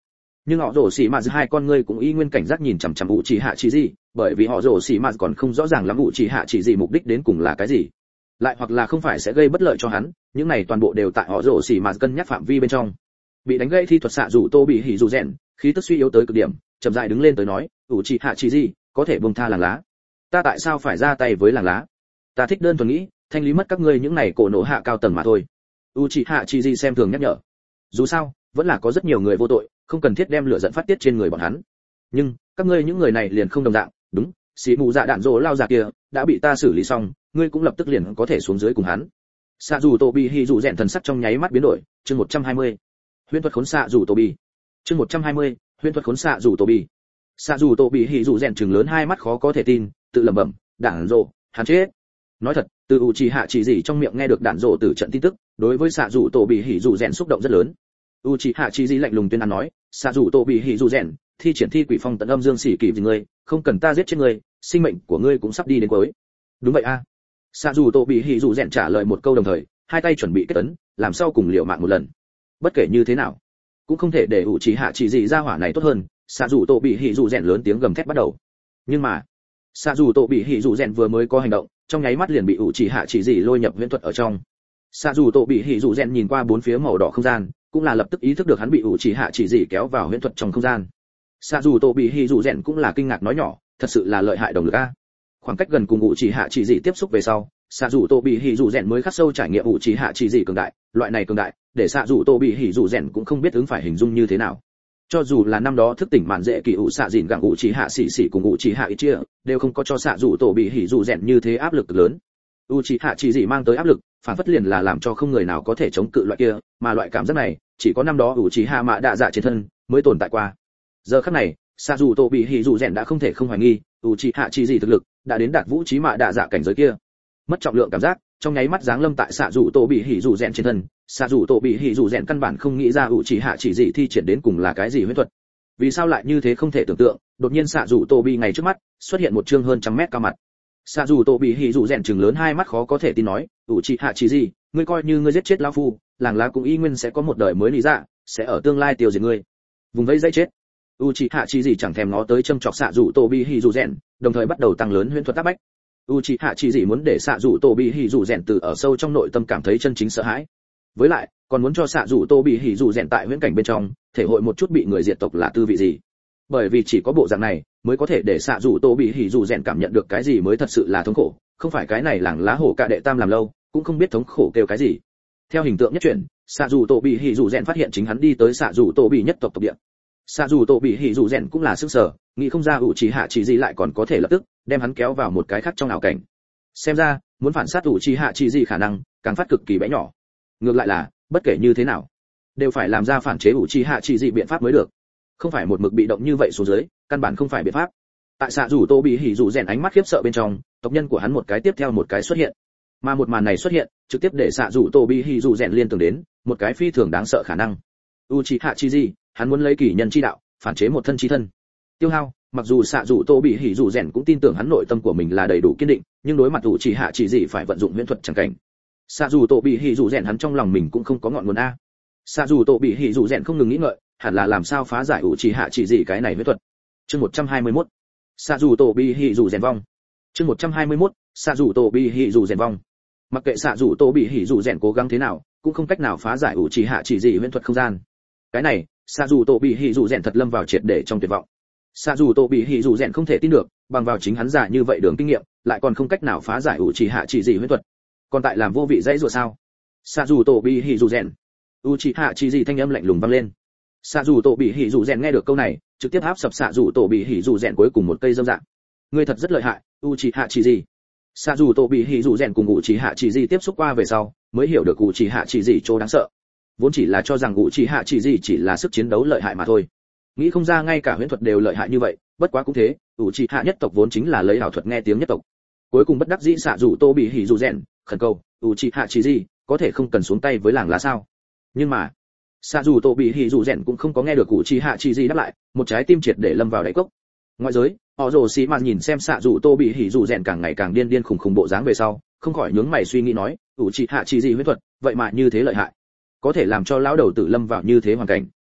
Nhưng họ rồ xì mà hai con ngươi cũng y nguyên cảnh giác nhìn chằm chằm ủ trì hạ chỉ gì, bởi vì họ rồ xì mà còn không rõ ràng lắm ủ trì hạ chỉ gì mục đích đến cùng là cái gì, lại hoặc là không phải sẽ gây bất lợi cho hắn, những này toàn bộ đều tại họ rồ xì mà cân nhắc phạm vi bên trong. Bị đánh gãy thi thuật xạ rủ tô bị hỉ rủ rèn, khí tức suy yếu tới cực điểm, chậm rãi đứng lên tới nói, ủ trì hạ chỉ gì, có thể buông tha làng lá. Ta tại sao phải ra tay với làng lá? Ta thích đơn thuần nghĩ, thanh lý mất các ngươi những này cổ nổ hạ cao tầng mà thôi. Uchiha Chiji xem thường nhắc nhở. Dù sao, vẫn là có rất nhiều người vô tội, không cần thiết đem lửa giận phát tiết trên người bọn hắn. Nhưng, các ngươi những người này liền không đồng dạng, đúng, xí mù dạ đạn rồ lao già kia, đã bị ta xử lý xong, ngươi cũng lập tức liền có thể xuống dưới cùng hắn. Sạ dù Tobi hi dù rèn thần sắc trong nháy mắt biến đổi, chương 120. Huyễn thuật khốn xạ dù Tobi. Chương 120, huyễn thuật khốn xạ dù Tobi. Sạ dù Tobi hi dù rèn trừng lớn hai mắt khó có thể tin, tự lẩm bẩm, đạn rồ, hắn chết. Nói thật, từ Uchiha chỉ gì trong miệng nghe được đạn rồ từ trận tin tức, đối với xạ dù tổ bị hỉ dù rèn xúc động rất lớn. Uchiha chỉ gì lạnh lùng tuyên án nói, xạ dù tổ bị hỉ dù rèn, thi triển thi quỷ phong tận âm dương sĩ kỳ vì ngươi, không cần ta giết chết ngươi, sinh mệnh của ngươi cũng sắp đi đến cuối. Đúng vậy a. Xạ dù tổ bị hỉ dù rèn trả lời một câu đồng thời, hai tay chuẩn bị kết ấn, làm sau cùng liều mạng một lần. Bất kể như thế nào, cũng không thể để Uchiha chỉ gì ra hỏa này tốt hơn. Xạ dù tổ bị hỉ dù rèn lớn tiếng gầm thét bắt đầu. Nhưng mà, xạ dù tổ bị hỉ dù rèn vừa mới có hành động, trong nháy mắt liền bị Uchiha chỉ gì lôi nhập huyễn thuật ở trong. Xạ dù tổ bị hỉ dù rèn nhìn qua bốn phía màu đỏ không gian, cũng là lập tức ý thức được hắn bị Uchiha chỉ gì kéo vào huyễn thuật trong không gian. Xạ dù tổ bị hỉ dù rèn cũng là kinh ngạc nói nhỏ, thật sự là lợi hại đồng lực a. Khoảng cách gần cùng Uchiha chỉ gì tiếp xúc về sau, xạ dù tổ bị hỉ dù rèn mới khắc sâu trải nghiệm Uchiha chỉ gì cường đại, loại này cường đại, để xạ dù tổ bị hỉ dù rèn cũng không biết ứng phải hình dung như thế nào. Cho dù là năm đó thức tỉnh mạn dễ kỳ ủ xạ dìn gặng Uchiha xỉ xỉ cùng Uchiha Itachi, đều không có cho xạ dù tổ bị hỉ dù rèn như thế áp lực lớn. Uchiha chỉ gì mang tới áp lực, phản phất liền là làm cho không người nào có thể chống cự loại kia, mà loại cảm giác này, chỉ có năm đó Uchiha Mạ Đạ Dạ trên thân mới tồn tại qua. Giờ khắc này, xạ dù tổ bị hỉ dù rèn đã không thể không hoài nghi, Uchiha chỉ gì thực lực đã đến đạt vũ trí Mạ Đạ Dạ cảnh giới kia. Mất trọng lượng cảm giác, trong nháy mắt giáng lâm tại xạ dù tổ bị hỉ dù rèn trên thân, xạ dù tổ bị hỉ dù rèn căn bản không nghĩ ra Uchiha chỉ gì thi triển đến cùng là cái gì huyễn thuật. Vì sao lại như thế không thể tưởng tượng, đột nhiên xạ dù tổ bị ngay trước mắt, xuất hiện một trương hơn trăm mét cao mặt. Xạ dù tổ bị hỉ dù rèn trừng lớn hai mắt khó có thể tin nói, Uchiha chỉ gì, ngươi coi như ngươi giết chết lão phu, làng lá cũng y nguyên sẽ có một đời mới lý ra, sẽ ở tương lai tiêu diệt ngươi. Vùng vẫy dây chết. Uchiha chỉ gì chẳng thèm ngó tới châm chọc xạ dù tổ bị hỉ dù rèn, đồng thời bắt đầu tăng lớn huyễn thuật áp bách. Uchiha chỉ gì muốn để xạ dù tổ bị hỉ dù rèn từ ở sâu trong nội tâm cảm thấy chân chính sợ hãi. Với lại, còn muốn cho xạ dù tô bị hỉ dù rèn tại huyễn cảnh bên trong thể hội một chút bị người diệt tộc là tư vị gì, bởi vì chỉ có bộ dạng này mới có thể để xạ dù tô bị hỉ dù rèn cảm nhận được cái gì mới thật sự là thống khổ, không phải cái này làng lá hổ cạ đệ tam làm lâu cũng không biết thống khổ kêu cái gì. Theo hình tượng nhất chuyển, xạ dù tô bị hỉ dù rèn phát hiện chính hắn đi tới xạ dù tô bị nhất tộc địa. Xạ dù tô bị hỉ dù rèn cũng là sức sở, nghĩ không ra Uchiha chỉ gì lại còn có thể lập tức đem hắn kéo vào một cái khác trong ảo cảnh. Xem ra muốn phản sát Uchiha chỉ gì khả năng càng phát cực kỳ bé nhỏ. Ngược lại là bất kể như thế nào đều phải làm ra phản chế Uchiha chỉ gì biện pháp mới được, không phải một mực bị động như vậy xuống dưới, căn bản không phải biện pháp. Tại xạ dù tô bị hỉ dù rèn ánh mắt khiếp sợ bên trong, tộc nhân của hắn một cái tiếp theo một cái xuất hiện, mà một màn này xuất hiện trực tiếp để xạ dù tô bị hỉ dù rèn liên tưởng đến một cái phi thường đáng sợ khả năng. Uchiha chỉ gì, hắn muốn lấy kỷ nhân chi đạo phản chế một thân chi thân. Tiêu hao, mặc dù xạ dù tô bị hỉ dù rèn cũng tin tưởng hắn nội tâm của mình là đầy đủ kiên định, nhưng đối mặt Uchiha chỉ gì phải vận dụng huyễn thuật chẳng cảnh. Xạ dù tổ bị hỉ dù rèn hắn trong lòng mình cũng không có ngọn nguồn a. Xạ dù tổ bị hỉ dù rèn không ngừng nghĩ ngợi, hẳn là làm sao phá giải Uchiha chỉ gì cái này huyễn thuật. Chương 121. Xạ dù tổ bị hỉ dù rèn vong. Chương 121. Xạ dù tổ bị hỉ dù rèn vong. Mặc kệ xạ dù tổ bị hỉ dù rèn cố gắng thế nào, cũng không cách nào phá giải Uchiha chỉ gì huyễn thuật không gian. Cái này, xạ dù tổ bị hỉ dù rèn thật lâm vào triệt để trong tuyệt vọng. Xạ dù tổ bị hỉ dù rèn không thể tin được, bằng vào chính hắn giả như vậy đường kinh nghiệm, lại còn không cách nào phá giải Uchiha chỉ gì huyễn thuật. Còn tại làm vô vị dãy rủa sao? Xạ dù tổ bị hỉ dù rèn. Uchiha chỉ gì thanh âm lạnh lùng vang lên. Xạ dù tổ bị hỉ dù rèn nghe được câu này, trực tiếp áp sập xạ dù tổ bị hỉ dù rèn cuối cùng một cây dâm dạng. Ngươi thật rất lợi hại, Uchiha chỉ gì. Xạ dù tổ bị hỉ dù rèn cùng Uchiha chỉ gì tiếp xúc qua về sau, mới hiểu được Uchiha chỉ gì chỗ đáng sợ. Vốn chỉ là cho rằng Uchiha chỉ gì chỉ là sức chiến đấu lợi hại mà thôi. Nghĩ không ra ngay cả huyễn thuật đều lợi hại như vậy, bất quá cũng thế, Uchiha nhất tộc vốn chính là lấy ảo thuật nghe tiếng nhất tộc. Cuối cùng bất đắc dĩ xạ dù tô bị hỉ dù rèn khẩn cầu Uchiha chỉ gì có thể không cần xuống tay với làng lá sao. Nhưng mà xạ dù tô bị hỉ dù rèn cũng không có nghe được Uchiha chỉ gì đáp lại, một trái tim triệt để lâm vào đáy cốc. Ngoại giới họ rồ xì mà nhìn xem xạ dù tô bị hỉ dù rèn càng ngày càng điên điên khùng khùng bộ dáng về sau, không khỏi nhướng mày suy nghĩ nói, Uchiha chỉ gì huyễn thuật vậy mà như thế lợi hại, có thể làm cho lão đầu tử lâm vào như thế hoàn cảnh.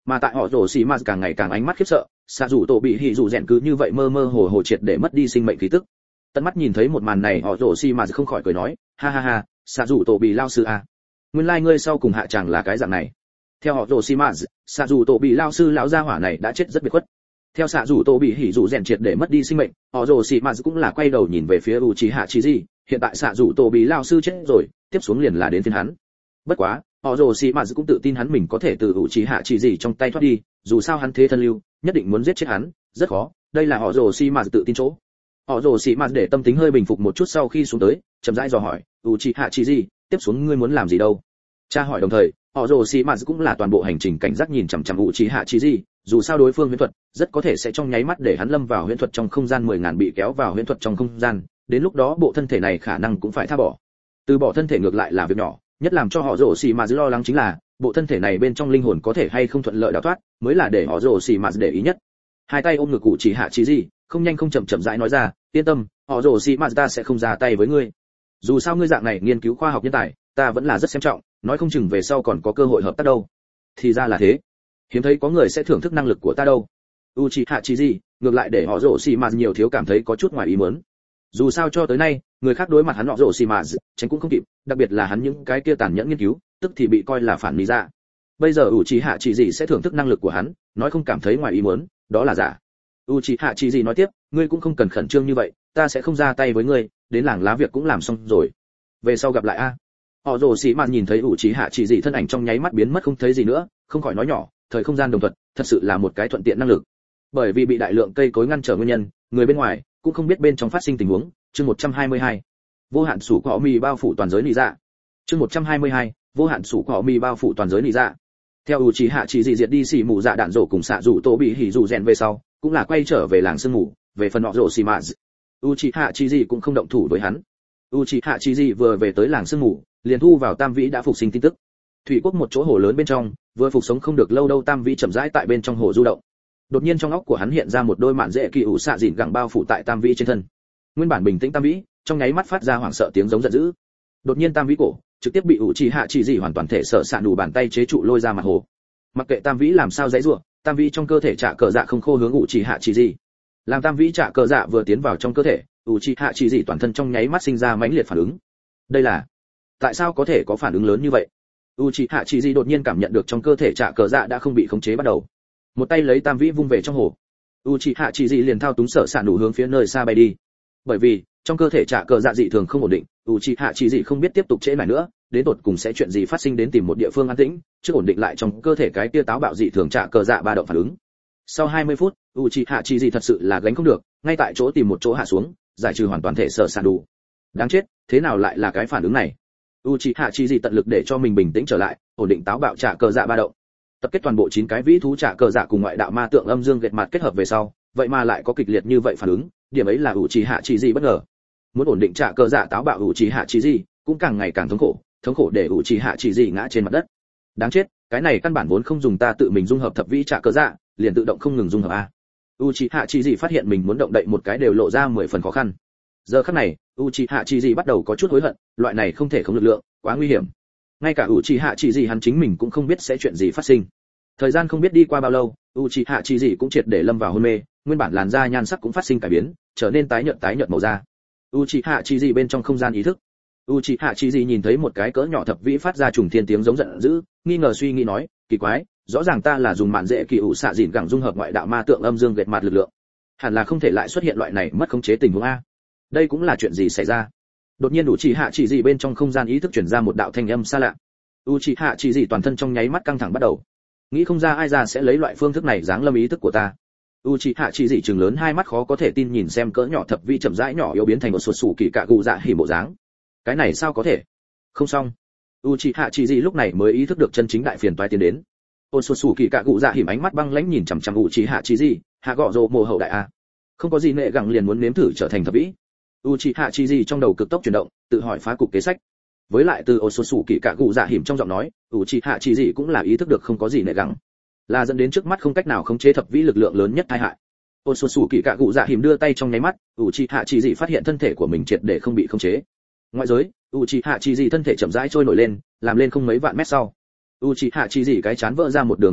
Mà tại họ rồ xì mà càng ngày càng ánh mắt khiếp sợ, xạ dù tổ bị hỉ dù rèn cứ như vậy mơ mơ hồ hồ triệt để mất đi sinh mệnh khí tức. Tận mắt nhìn thấy một màn này, họ rồ xì mà không khỏi cười nói, ha ha ha, xạ dù tổ bị lao sư à, nguyên lai ngươi sau cùng hạ chẳng là cái dạng này. Theo họ rồ xì mà, xạ dù tổ bị lao sư lão gia hỏa này đã chết rất biệt khuất. Theo xạ dù tổ bị hỉ dù rèn triệt để mất đi sinh mệnh, họ rồ xì mà cũng là quay đầu nhìn về phía Uchiha Chiji, hiện tại xạ dù tổ bị lao sư chết rồi, tiếp xuống liền là đến phiên hắn. Bất quá họ rồ xì mà cũng tự tin hắn mình có thể từ Uchiha Chiji trong tay thoát đi, dù sao hắn thế thân lưu, nhất định muốn giết chết hắn, rất khó, đây là họ rồ xì mà tự tin chỗ. Họ rồ xì mà để tâm tính hơi bình phục một chút sau khi xuống tới, chậm rãi dò hỏi, Uchiha Chiji, tiếp xuống ngươi muốn làm gì đâu? Cha hỏi đồng thời, họ rồ xì mà cũng là toàn bộ hành trình cảnh giác nhìn chằm chằm Uchiha Chiji, dù sao đối phương huyễn thuật rất có thể sẽ trong nháy mắt để hắn lâm vào huyễn thuật trong không gian 10.000 bị kéo vào huyễn thuật trong không gian, đến lúc đó bộ thân thể này khả năng cũng phải tha bỏ. Từ bỏ thân thể ngược lại là việc nhỏ, nhất làm cho họ rồ xì mà lo lắng chính là bộ thân thể này bên trong linh hồn có thể hay không thuận lợi đào thoát, mới là để họ rồ xì mà để ý nhất. Hai tay ôm ngực Uchiha Chiji, không nhanh không chậm chậm rãi nói ra, yên tâm, họ rồ xì mà ta sẽ không ra tay với ngươi. Dù sao ngươi dạng này nghiên cứu khoa học nhân tài, ta vẫn là rất xem trọng, nói không chừng về sau còn có cơ hội hợp tác đâu. Thì ra là thế, hiếm thấy có người sẽ thưởng thức năng lực của ta đâu. Uchiha Chiji ngược lại để họ rồ xì mà nhiều thiếu cảm thấy có chút ngoài ý muốn. Dù sao cho tới nay, người khác đối mặt hắn họ rồ xì mà tránh cũng không kịp, đặc biệt là hắn những cái kia tàn nhẫn nghiên cứu, tức thì bị coi là phản lý ra. Bây giờ Uchiha Chiji sẽ thưởng thức năng lực của hắn, nói không cảm thấy ngoài ý muốn, đó là giả. Uchiha Chiji nói tiếp, ngươi cũng không cần khẩn trương như vậy, ta sẽ không ra tay với ngươi, đến làng lá việc cũng làm xong rồi, về sau gặp lại a. Họ rồ xì mà nhìn thấy Uchiha Chiji thân ảnh trong nháy mắt biến mất không thấy gì nữa, không khỏi nói nhỏ, thời không gian đồng thuận, thật sự là một cái thuận tiện năng lực. Bởi vì bị đại lượng cây cối ngăn trở nguyên nhân, người bên ngoài cũng không biết bên trong phát sinh tình huống. Chương 122. Vô hạn sủ cỏ mì bao phủ toàn giới lý dạ. Chương 122. Vô hạn sủ cỏ mì bao phủ toàn giới lý dạ. Theo Uchiha Chiji diệt đi xỉ mù dạ đạn rổ cùng xạ rủ tổ bị hỉ rủ rèn về sau, cũng là quay trở về làng sương mù, về phần họ rồ xì mà Uchiha Chiji cũng không động thủ với hắn. Uchiha Chiji vừa về tới làng sương mù, liền thu vào Tam Vĩ đã phục sinh tin tức. Thủy quốc một chỗ hồ lớn bên trong, vừa phục sống không được lâu đâu Tam Vĩ chậm rãi tại bên trong hồ du động. Đột nhiên trong óc của hắn hiện ra một đôi mạn dễ kỳ ủ xạ dịn gẳng bao phủ tại Tam Vĩ trên thân. Nguyên bản bình tĩnh Tam Vĩ, trong nháy mắt phát ra hoảng sợ tiếng giống giận dữ. Đột nhiên Tam Vĩ cổ trực tiếp bị Uchiha Chiji hoàn toàn thể sợ sạn đủ bàn tay chế trụ lôi ra mặt hồ. Mặc kệ Tam Vĩ làm sao giãy giụa, Tam Vĩ trong cơ thể trả cờ dạ không khô hướng Uchiha Chiji. Làm Tam Vĩ trả cờ dạ vừa tiến vào trong cơ thể, Uchiha Chiji toàn thân trong nháy mắt sinh ra mãnh liệt phản ứng. Đây là tại sao có thể có phản ứng lớn như vậy? Uchiha Chiji đột nhiên cảm nhận được trong cơ thể trả cờ dạ đã không bị khống chế bắt đầu. Một tay lấy Tam Vĩ vung về trong hồ. Uchiha Chiji liền thao túng sở sản đủ hướng phía nơi xa bay đi. Bởi vì trong cơ thể trả cờ dạ dị thường không ổn định, Uchiha Chiji không biết tiếp tục trễ nải nữa, đến tột cùng sẽ chuyện gì phát sinh đến tìm một địa phương an tĩnh, trước ổn định lại trong cơ thể cái kia táo bạo dị thường trả cờ dạ ba động phản ứng. Sau 20 phút, Uchiha Chiji thật sự là gánh không được, ngay tại chỗ tìm một chỗ hạ xuống, giải trừ hoàn toàn thể sở sản đủ. Đáng chết, thế nào lại là cái phản ứng này? Uchiha Chiji tận lực để cho mình bình tĩnh trở lại, ổn định táo bạo trả cờ dạ ba động. Tập kết toàn bộ 9 cái vĩ thú trả cờ dạ cùng ngoại đạo ma tượng âm dương gệt mặt kết hợp về sau, vậy mà lại có kịch liệt như vậy phản ứng, điểm ấy là Uchiha Chiji bất ngờ. Muốn ổn định trả cờ dạ táo bạo Uchiha Chiji cũng càng ngày càng thống khổ để Uchiha Chiji ngã trên mặt đất. Đáng chết, cái này căn bản vốn không dùng ta tự mình dung hợp thập vĩ trả cờ dạ, liền tự động không ngừng dung hợp a. Uchiha Chiji phát hiện mình muốn động đậy một cái đều lộ ra 10 phần khó khăn. Giờ khắc này, Uchiha Chiji bắt đầu có chút hối hận, loại này không thể không lực lượng, quá nguy hiểm. Ngay cả Uchiha Chiji hắn chính mình cũng không biết sẽ chuyện gì phát sinh. Thời gian không biết đi qua bao lâu, Uchiha Chiji cũng triệt để lâm vào hôn mê, nguyên bản làn da nhan sắc cũng phát sinh cải biến, trở nên tái nhợt màu da. Uchiha Chiji bên trong không gian ý thức. Uchiha Chiji nhìn thấy một cái cỡ nhỏ thập vĩ phát ra trùng thiên tiếng giống giận dữ, nghi ngờ suy nghĩ nói, kỳ quái, rõ ràng ta là dùng mạn dễ kỳ ủ xạ dịn gẳng dung hợp ngoại đạo ma tượng âm dương gệt mặt lực lượng, hẳn là không thể lại xuất hiện loại này mất khống chế tình huống a. Đây cũng là chuyện gì xảy ra? Đột nhiên Uchiha Chiji bên trong không gian ý thức truyền ra một đạo thanh âm xa lạ. Uchiha Chiji toàn thân trong nháy mắt căng thẳng bắt đầu. Nghĩ không ra ai ra sẽ lấy loại phương thức này giáng lâm ý thức của ta. Uchiha Chiji trừng lớn hai mắt khó có thể tin nhìn xem cỡ nhỏ thập vĩ chậm rãi nhỏ yếu biến thành một sụt sủ kỳ cạ gù dạ hỉ bộ dáng. Cái này sao có thể? Không xong. Uchiha Chiji lúc này mới ý thức được chân chính đại phiền toái tiến đến. Ôn sụt sủ kỳ cạ gù dạ hỉ ánh mắt băng lãnh nhìn chằm chằm Uchiha Chiji, hạ gọ rồ mồ hậu đại a. Không có gì nệ gẳng liền muốn nếm thử trở thành thập vĩ. Uchiha Chiji trong đầu cực tốc chuyển động, tự hỏi phá cục kế sách. Với lại từ ôn sụt sủ kỳ cạ gù dạ hỉ trong giọng nói, Uchiha Chiji cũng là ý thức được không có gì nệ gẳng, là dẫn đến trước mắt không cách nào khống chế thập vĩ lực lượng lớn nhất tai hại. Ôn sụt sủ kỳ cạ gù dạ hỉ đưa tay trong nháy mắt, Uchiha Chiji phát hiện thân thể của mình triệt để không bị khống chế. Ngoại giới, Uchiha Chiji thân thể chậm rãi trôi nổi lên, làm lên không mấy vạn mét sau. Uchiha Chiji cái chán vỡ ra một đường vết rách,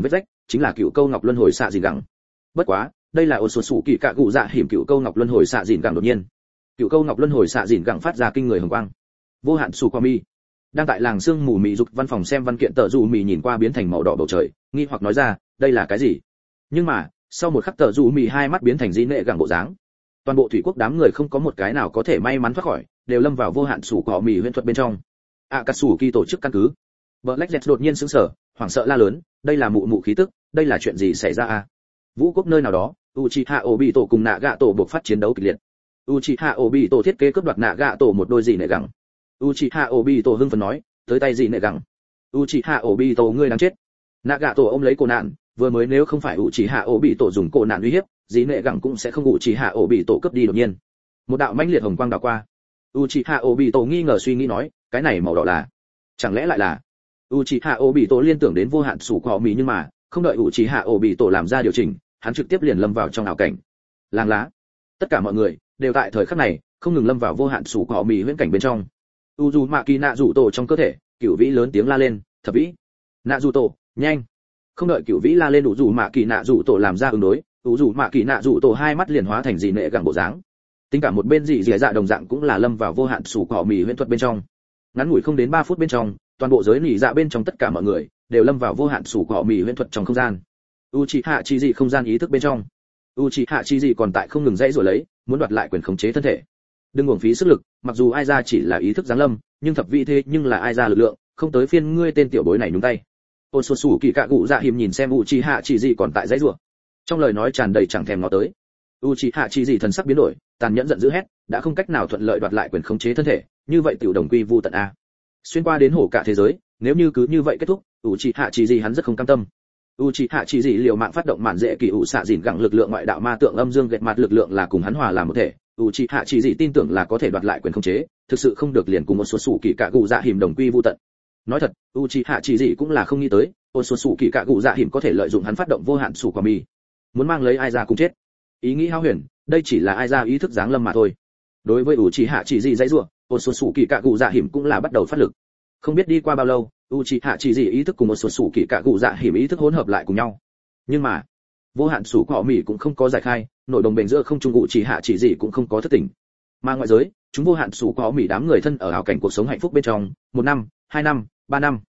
chính là cựu câu ngọc luân hồi xạ dìn gẳng. Bất quá, đây là ôn sủ kỳ cạ cụ dạ hiểm cựu câu ngọc luân hồi xạ dìn gẳng đột nhiên. Cựu câu ngọc luân hồi xạ dìn gẳng phát ra kinh người hồng quang. Vô hạn sủ qua mi. Đang tại làng sương mù mị dục văn phòng xem văn kiện tờ dù mị nhìn qua biến thành màu đỏ bầu trời, nghi hoặc nói ra, đây là cái gì? Nhưng mà, sau một khắc tờ dù mị hai mắt biến thành dĩ nệ gẳng bộ dáng. Toàn bộ thủy quốc đám người không có một cái nào có thể may mắn thoát khỏi, đều lâm vào vô hạn sủ cỏ mì huyễn thuật bên trong. Akatsuki tổ chức căn cứ. Black Jet đột nhiên sững sờ, hoảng sợ la lớn, đây là mụ mụ khí tức, đây là chuyện gì xảy ra à? Vũ quốc nơi nào đó, Uchiha Obito cùng Nagato buộc phát chiến đấu kịch liệt. Uchiha Obito thiết kế cướp đoạt Nagato một đôi dị nệ gẳng. Uchiha Obito hưng phấn nói, tới tay dị nệ gẳng. Uchiha Obito ngươi đáng chết. Nagato ôm lấy cô nạn, vừa mới nếu không phải Uchiha Obito dùng cô nạn uy hiếp, dị nệ gẳng cũng sẽ không Uchiha Obito cướp đi đột nhiên. Một đạo mãnh liệt hồng quang đảo qua. Uchiha Obito nghi ngờ suy nghĩ nói, cái này màu đỏ là, chẳng lẽ lại là? Uchiha Obito liên tưởng đến vô hạn sủ cỏ mì nhưng mà, không đợi Uchiha Obito làm ra điều chỉnh, hắn trực tiếp liền lâm vào trong ảo cảnh. Làng lá. Tất cả mọi người đều tại thời khắc này, không ngừng lâm vào vô hạn sủ cỏ mì huyễn cảnh bên trong. Uzumaki Naruto trong cơ thể, Cửu Vĩ lớn tiếng la lên, "Thập Vĩ, Naruto, nhanh!" Không đợi Cửu Vĩ la lên Uzumaki Naruto làm ra ứng đối, Uzumaki Naruto hai mắt liền hóa thành dị nệ gẳng bộ dáng. Tính cả một bên dị dẻ dạ đồng dạng cũng là lâm vào vô hạn sủ cỏ mì huyễn thuật bên trong. Ngắn ngủi không đến 3 phút bên trong, toàn bộ giới nỉ dạ bên trong tất cả mọi người đều lâm vào vô hạn sủ cỏ mì huyễn thuật trong không gian. Uchiha Chi dị không gian ý thức bên trong. Uchiha Chi dị còn tại không ngừng dãy rồi lấy, muốn đoạt lại quyền khống chế thân thể. Đừng uổng phí sức lực, mặc dù ai ra chỉ là ý thức giáng lâm, nhưng thập vị thế nhưng là ai ra lực lượng, không tới phiên ngươi tên tiểu bối này nhúng tay. Otsutsuki Kagu Dạ Hiểm nhìn xem Uchiha Chi dị còn tại dãy rủa, trong lời nói tràn đầy chẳng thèm ngó tới. Uchiha Chi dị thần sắc biến đổi, tàn nhẫn giận dữ hét, đã không cách nào thuận lợi đoạt lại quyền khống chế thân thể, như vậy tiểu đồng quy vu tận a. Xuyên qua đến hổ cả thế giới, nếu như cứ như vậy kết thúc, Uchiha Chi dị hắn rất không cam tâm. Uchiha Chi dị liều mạng phát động mạn dễ kỳ ủ xạ dìn gẳng lực lượng ngoại đạo ma tượng âm dương gệt mặt lực lượng là cùng hắn hòa làm một thể. Uchiha Chi dị tin tưởng là có thể đoạt lại quyền khống chế, thực sự không được liền cùng một số sủ kỳ cả cụ dạ hiểm đồng quy vu tận. Nói thật, Uchiha Chi dị cũng là không nghĩ tới, một số sủ kỳ cả cụ dạ hiểm có thể lợi dụng hắn phát động vô hạn sủ quả mì, muốn mang lấy ai ra cùng chết. Ý nghĩ hao huyền, đây chỉ là ai ra ý thức giáng lâm mà thôi. Đối với Uchiha Chi dị dãy rủa, một số sủ kỳ cả cụ dạ hiểm cũng là bắt đầu phát lực. Không biết đi qua bao lâu, Uchiha Chi dị ý thức cùng một số sủ kỳ cả cụ dạ hiểm ý thức hỗn hợp lại cùng nhau. Nhưng mà, vô hạn sủ cỏ mì cũng không có giải khai, nội đồng bền giữa không trung Uchiha Chi dị cũng không có thức tỉnh. Mà ngoại giới, chúng vô hạn sủ cỏ mì đám người thân ở ảo cảnh cuộc sống hạnh phúc bên trong, 1 năm, 2 năm, 3 năm.